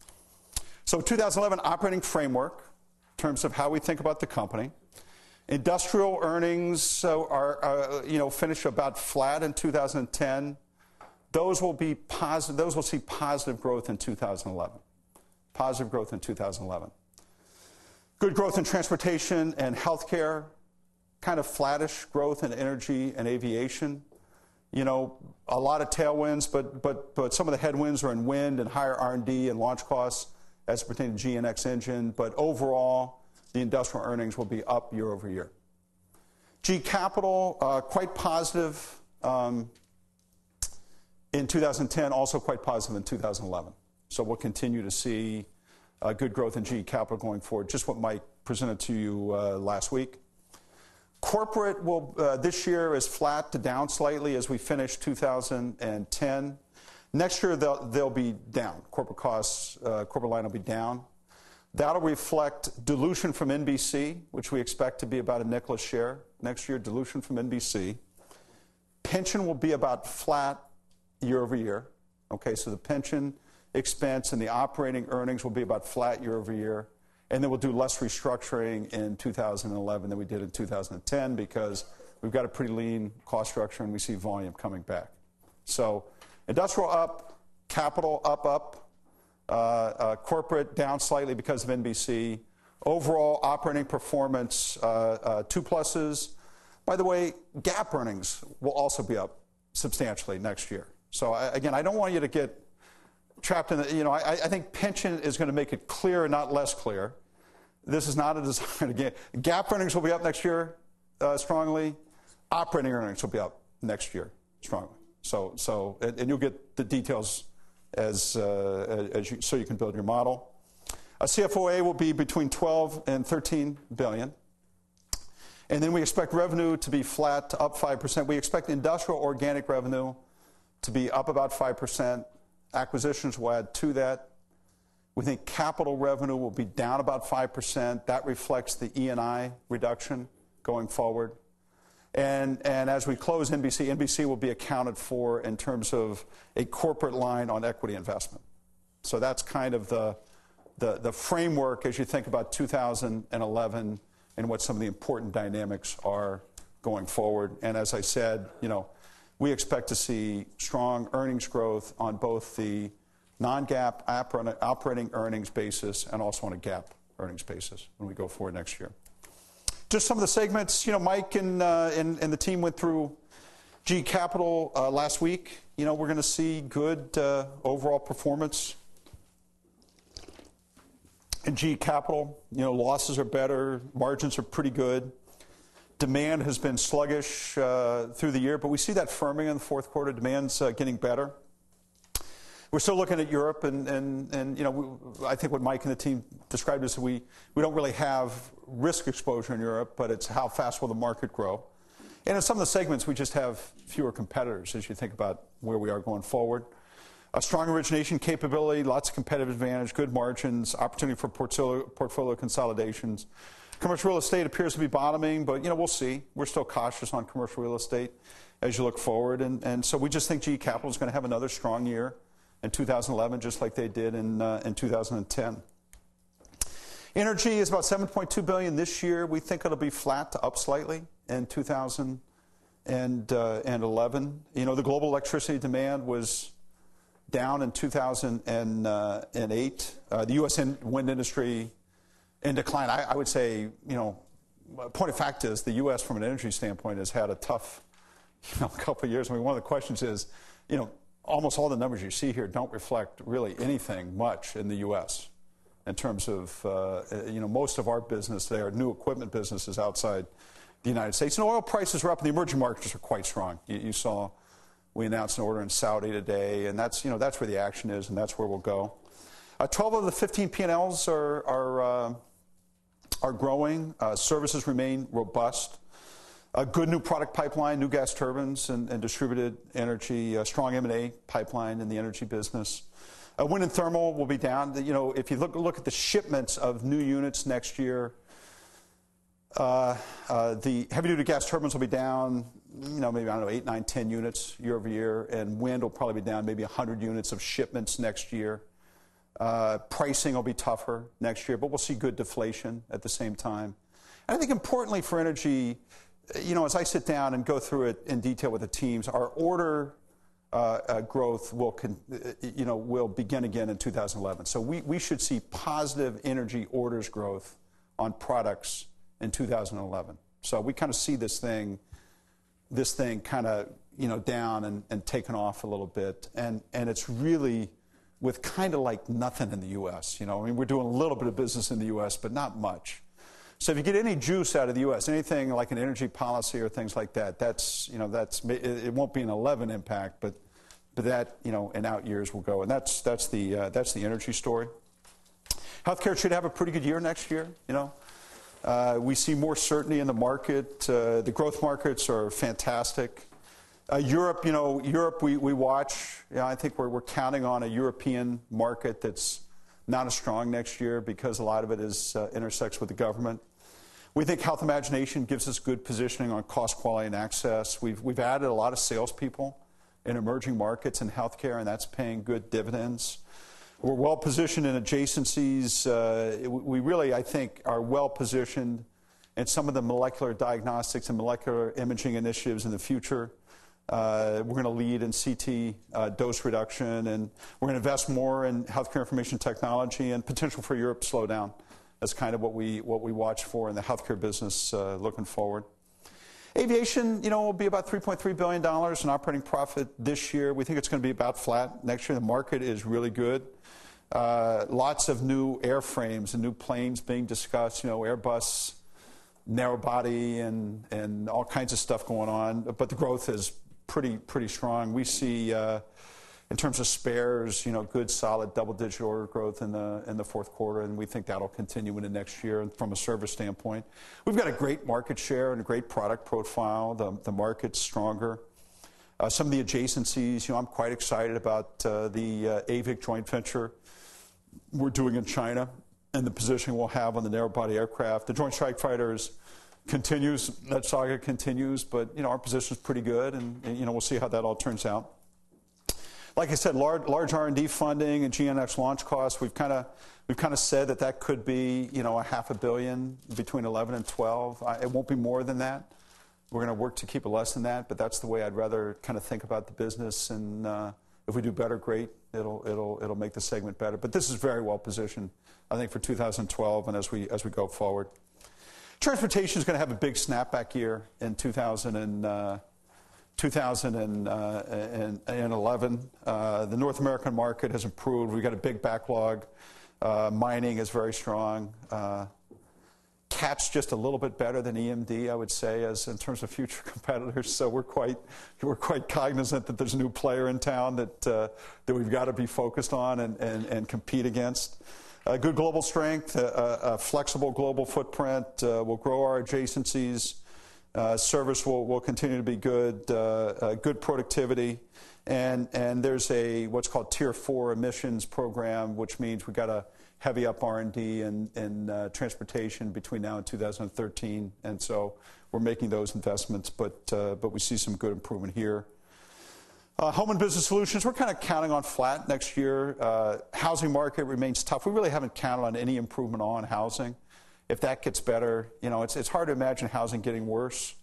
So two thousand eleven operating framework in terms of how we think about the company. Industrial earnings uh, are, uh, you know, finish about flat in two thousand ten. Those will be positive. Those will see positive growth in two thousand eleven. Positive growth in two thousand eleven. Good growth in transportation and healthcare, kind of flattish growth in energy and aviation. You know, a lot of tailwinds, but but but some of the headwinds are in wind and higher R and D and launch costs as it pertains to G and X engine, but overall, the industrial earnings will be up year over year. G Capital, uh, quite positive um, in two thousand ten, also quite positive in two thousand eleven. So we'll continue to see uh, good growth in G E Capital going forward, just what Mike presented to you uh, last week. Corporate will uh, this year is flat to down slightly as we finish two thousand ten. Next year they'll, they'll be down. Corporate costs, uh, corporate line will be down. That'll reflect dilution from N B C, which we expect to be about a nickel a share next year, dilution from N B C. Pension will be about flat year over year. Okay, so the pension expense and the operating earnings will be about flat year over year. And then we'll do less restructuring in two thousand eleven than we did in two thousand ten because we've got a pretty lean cost structure and we see volume coming back. So industrial up, capital up, up. Uh, uh, corporate down slightly because of N B C. Overall operating performance, uh, uh, two pluses. By the way, GAAP earnings will also be up substantially next year. So I, again, I don't want you to get trapped in the, you know, I, I think pension is going to make it clear and not less clear. This is not a design again. GAAP earnings will be up next year uh, strongly. Operating earnings will be up next year strongly. So, so and, and you'll get the details as, uh, as you, so you can build your model. A C F O A will be between twelve and thirteen billion. And then we expect revenue to be flat to up five percent. We expect industrial organic revenue to be up about five percent. Acquisitions will add to that. We think capital revenue will be down about five percent. That reflects the E and I reduction going forward. And, and as we close N B C, N B C will be accounted for in terms of a corporate line on equity investment. So that's kind of the, the, the framework as you think about two thousand eleven and what some of the important dynamics are going forward. And as I said, you know, we expect to see strong earnings growth on both the non-GAAP operating earnings basis and also on a GAAP earnings basis when we go forward next year. Just some of the segments, you know, Mike and, uh, and, and the team went through G Capital uh, last week. You know, we're going to see good uh, overall performance in G Capital. You know, losses are better, margins are pretty good. Demand has been sluggish uh, through the year, but we see that firming in the fourth quarter. Demand's uh, getting better. We're still looking at Europe, and, and, and you know, we, I think what Mike and the team described is that we, we don't really have risk exposure in Europe, but it's how fast will the market grow. And in some of the segments, we just have fewer competitors as you think about where we are going forward. A strong origination capability, lots of competitive advantage, good margins, opportunity for portfolio, portfolio consolidations. Commercial real estate appears to be bottoming, but you know, we'll see. We're still cautious on commercial real estate as you look forward. And, and so we just think G E Capital is going to have another strong year in two thousand eleven, just like they did in, uh, in two thousand ten. Energy is about seven point two billion dollars this year. We think it'll be flat to up slightly in two thousand eleven. You know, the global electricity demand was down in two thousand eight. Uh, the U S wind industry in decline. I, I would say, you know, point of fact is the U S from an energy standpoint has had a tough, you know, couple of years. I mean, one of the questions is, you know, almost all the numbers you see here don't reflect really anything much in the U S in terms of, uh, you know, most of our business there, new equipment businesses outside the United States. And oil prices are up and the emerging markets are quite strong. You, you saw we announced an order in Saudi today, and that's, you know, that's where the action is, and that's where we'll go. Uh, twelve of the fifteen P and Ls are, are, uh, are growing. Uh, services remain robust. A good new product pipeline, new gas turbines and, and distributed energy, a strong M and A pipeline in the energy business. Uh, wind and thermal will be down. You know, if you look, look at the shipments of new units next year, uh, uh, the heavy-duty gas turbines will be down, you know, maybe, I don't know, eight, nine, ten units year over year, and wind will probably be down maybe one hundred units of shipments next year. Uh, pricing will be tougher next year, but we'll see good deflation at the same time. And I think importantly for energy, you know, as I sit down and go through it in detail with the teams, our order uh, uh, growth will, con- you know, will begin again in two thousand eleven. So we, we should see positive energy orders growth on products in two thousand eleven. So we kind of see this thing, this thing kind of, you know, down and, and taken off a little bit, and and it's really with kind of like nothing in the U S. You know, I mean, we're doing a little bit of business in the U S, but not much. So if you get any juice out of the U S, anything like an energy policy or things like that, that's, you know, that's, it won't be an eleven impact, but, but that, you know, in out years will go. And that's, that's the, uh, that's the energy story. Healthcare should have a pretty good year next year, you know. Uh, we see more certainty in the market. Uh, the growth markets are fantastic. Uh, Europe, you know, Europe we, we watch. You know, I think we're, we're counting on a European market that's not as strong next year because a lot of it is uh, intersects with the government. We think Health Imagination gives us good positioning on cost, quality, and access. We've, we've added a lot of salespeople in emerging markets in healthcare, and that's paying good dividends. We're well positioned in adjacencies. Uh, we really, I think, are well positioned in some of the molecular diagnostics and molecular imaging initiatives in the future. Uh, we're going to lead in C T uh, dose reduction, and we're going to invest more in healthcare information technology and potential for Europe to slow down. That's kind of what we what we watch for in the healthcare business uh, looking forward. Aviation, you know, will be about three point three billion dollars in operating profit this year. We think it's going to be about flat next year. The market is really good. Uh, lots of new airframes and new planes being discussed. You know, Airbus, narrow body, and and all kinds of stuff going on. But the growth is pretty pretty strong. We see, uh, in terms of spares, you know, good solid double-digit order growth in the in the fourth quarter, and we think that'll continue into next year. And from a service standpoint, we've got a great market share and a great product profile. The the market's stronger. Uh, some of the adjacencies, you know, I'm quite excited about uh, the uh, A V I C joint venture we're doing in China and the position we'll have on the narrow-body aircraft. The Joint Strike Fighters continues, that saga continues, but, you know, our position is pretty good, and, and, you know, we'll see how that all turns out. Like I said, large, large R and D funding and G N X launch costs, we've kind of we've kind of said that that could be, you know, a half a billion between eleven and twelve. I, it won't be more than that. We're going to work to keep it less than that, but that's the way I'd rather kind of think about the business, and uh, if we do better, great. It'll it'll it'll make the segment better. But this is very well positioned, I think, for two thousand twelve and as we as we go forward. Transportation is going to have a big snapback year in two thousand eleven. Uh, the North American market has improved. We've got a big backlog. Uh, mining is very strong. Uh, C A T's just a little bit better than E M D, I would say, as in terms of future competitors. So we're quite we're quite cognizant that there's a new player in town that uh, that we've got to be focused on and and, and compete against. Uh, good global strength, uh, a flexible global footprint. Uh, we'll grow our adjacencies. Uh, service will will continue to be good. Uh, uh, good productivity, and and there's a what's called Tier Four emissions program, which means we got to heavy up R and D and, and uh, transportation between now and two thousand thirteen, and so we're making those investments, but uh, but we see some good improvement here. Uh, home and business solutions, we're kind of counting on flat next year. Uh, housing market remains tough. We really haven't counted on any improvement on housing. If that gets better, you know, it's it's hard to imagine housing getting worse.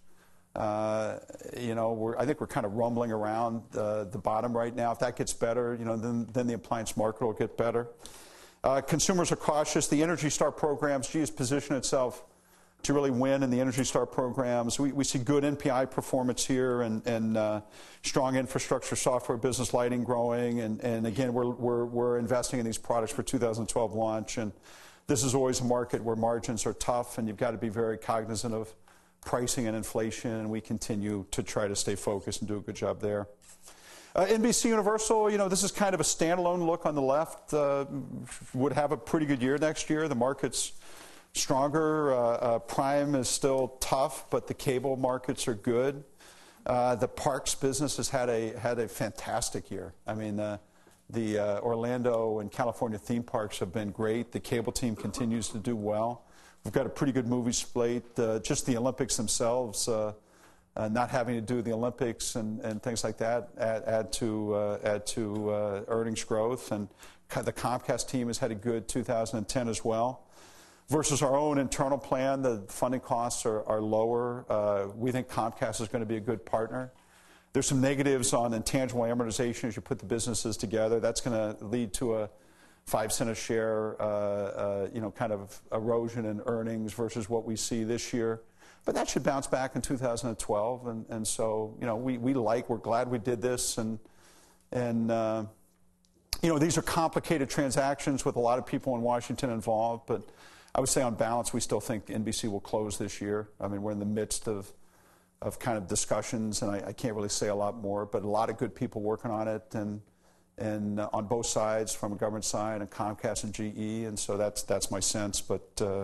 Uh, you know, we're, I think we're kind of rumbling around uh, the bottom right now. If that gets better, you know, then then the appliance market will get better. Uh, consumers are cautious. The Energy Star programs, G E has positioned itself to really win in the Energy Star programs. We, we see good N P I performance here, and, and uh, strong infrastructure software business lighting growing. And, and again, we're, we're, we're investing in these products for two thousand twelve launch. And this is always a market where margins are tough, and you've got to be very cognizant of pricing and inflation. And we continue to try to stay focused and do a good job there. Uh, N B C Universal, you know, this is kind of a standalone look on the left. Uh, would have a pretty good year next year. The market's stronger. Uh, uh, Prime is still tough, but the cable markets are good. Uh, the parks business has had a had a fantastic year. I mean, uh, the uh, Orlando and California theme parks have been great. The cable team continues to do well. We've got a pretty good movie slate. Uh, just the Olympics themselves. Uh, Uh, not having to do the Olympics and, and things like that add, add to uh, add to uh, earnings growth, and the Comcast team has had a good two thousand ten as well. Versus our own internal plan, the funding costs are, are lower. Uh, we think Comcast is going to be a good partner. There's some negatives on intangible amortization as you put the businesses together. That's going to lead to a five cent a share, uh, uh, you know, kind of erosion in earnings versus what we see this year. But that should bounce back in two thousand twelve, and, and so, you know, we, we like, we're glad we did this, and and uh, You know, these are complicated transactions with a lot of people in Washington involved, but I would say on balance, we still think N B C will close this year. I mean, we're in the midst of, of kind of discussions, and I, I can't really say a lot more, but a lot of good people working on it, and and uh, on both sides, from a government side and Comcast and G E, and so that's that's my sense. But uh,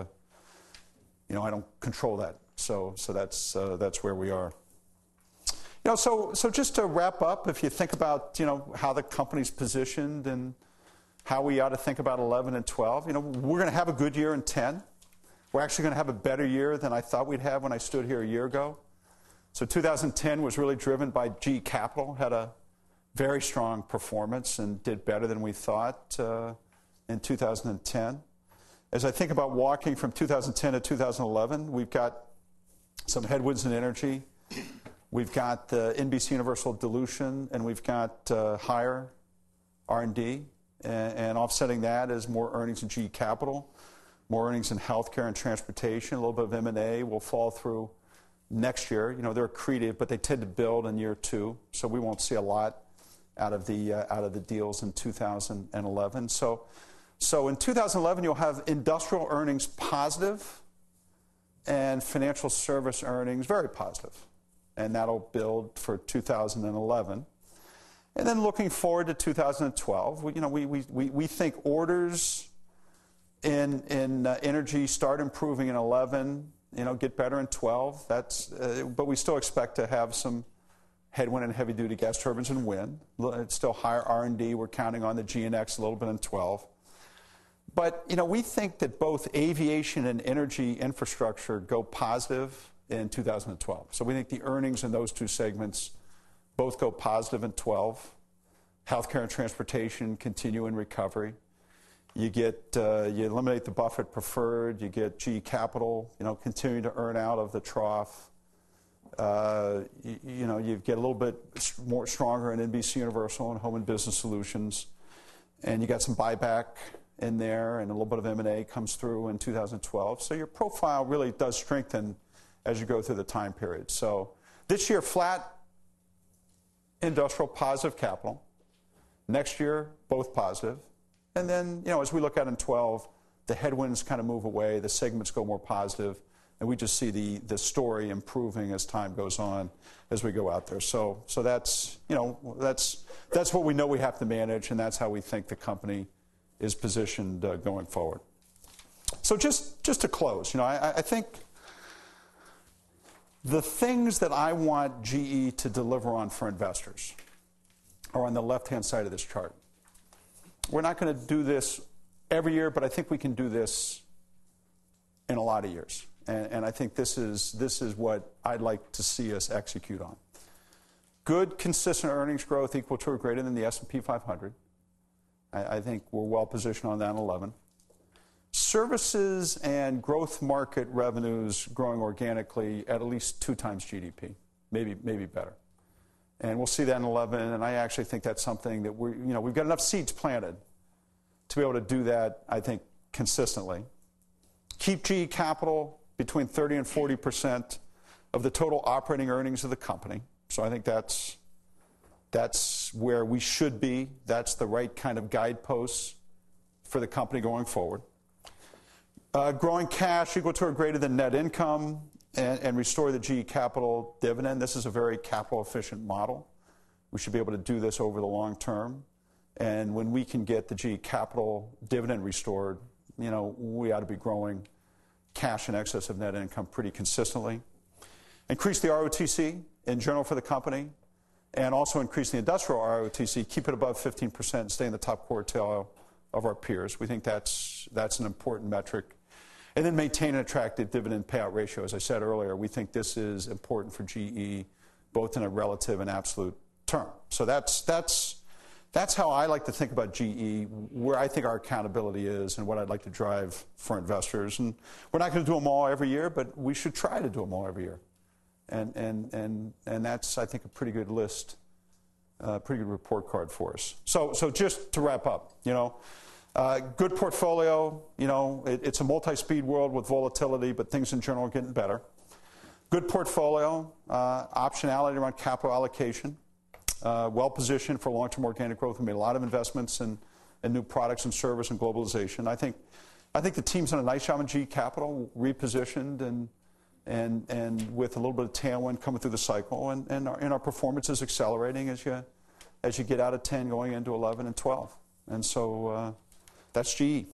you know, I don't control that, so so that's uh, that's where we are. You know, so so just to wrap up, if you think about you know how the company's positioned and how we ought to think about eleven and twelve. You know, we're going to have a good year in ten. We're actually going to have a better year than I thought we'd have when I stood here a year ago. So two thousand ten was really driven by G E Capital, had a very strong performance and did better than we thought uh, in two thousand ten. As I think about walking from two thousand ten to two thousand eleven, we've got some headwinds in energy. We've got uh, N B C Universal dilution, and we've got uh, higher R and D. And, and offsetting that is more earnings in G E Capital, more earnings in healthcare and transportation, a little bit of M and A will fall through next year. You know, they're accretive, but they tend to build in year two, so we won't see a lot out of the uh, out of the deals in two thousand eleven. So, so in two thousand eleven, you'll have industrial earnings positive and financial service earnings very positive, and that'll build for two thousand eleven. And then looking forward to two thousand twelve, we, you know, we, we, we think orders in, in uh, energy start improving in eleven, you know, get better in twelve. That's, uh, but we still expect to have some headwind in heavy-duty gas turbines and wind. It's still higher R and D. We're counting on the G N X a little bit in twelve. But, you know, we think that both aviation and energy infrastructure go positive in two thousand twelve. So we think the earnings in those two segments both go positive in twelve. Healthcare and transportation continue in recovery. You get uh, you eliminate the Buffett preferred. You get G E Capital, you know, continuing to earn out of the trough. Uh, you, you know, you get a little bit more stronger in N B C Universal and Home and Business Solutions, and you got some buyback in there, and a little bit of M and A comes through in two thousand twelve. So your profile really does strengthen as you go through the time period. So this year, flat industrial, positive capital. Next year, both positive. And then, you know, as we look at in twelve, the headwinds kind of move away, the segments go more positive, and we just see the, the story improving as time goes on as we go out there. So, so that's, you know, that's, that's what we know we have to manage, and that's how we think the company is positioned uh, going forward. So just, just to close, you know, I, I think the things that I want G E to deliver on for investors are on the left-hand side of this chart. We're not going to do this every year, but I think we can do this in a lot of years. And, and I think this is, this is what I'd like to see us execute on. Good, consistent earnings growth equal to or greater than the S and P five hundred. I, I think we're well positioned on that in eleven. Services and growth market revenues growing organically at at least two times G D P, maybe maybe better. And we'll see that in eleven, and I actually think that's something that we're, you know, we've got enough seeds planted to be able to do that, I think, consistently. Keep G E Capital between thirty and forty percent of the total operating earnings of the company. So I think that's, that's where we should be. That's the right kind of guideposts for the company going forward. Uh, growing cash equal to or greater than net income, and, and restore the G E Capital dividend. This is a very capital-efficient model. We should be able to do this over the long term. And when we can get the G E Capital dividend restored, you know, we ought to be growing cash in excess of net income pretty consistently. Increase the R O T C in general for the company, and also increase the industrial R O T C, keep it above fifteen percent, and stay in the top quartile of our peers. We think that's, that's an important metric. And then maintain an attractive dividend payout ratio. As I said earlier, we think this is important for G E, both in a relative and absolute term. So that's, that's, that's how I like to think about G E, where I think our accountability is and what I'd like to drive for investors. And we're not going to do them all every year, but we should try to do them all every year. And, and, and, and that's, I think, a pretty good list, a uh, pretty good report card for us. So, so just to wrap up, you know, Uh, good portfolio, you know, it, it's a multi-speed world with volatility, but things in general are getting better. Good portfolio, uh, optionality around capital allocation. uh, well-positioned for long-term organic growth. We made a lot of investments in, in new products and service and globalization. I think, I think the team's done a nice job in G E Capital, repositioned and, and, and with a little bit of tailwind coming through the cycle. And, and, our, and our performance is accelerating as you, as you get out of ten going into eleven and twelve. And so uh, that's G E.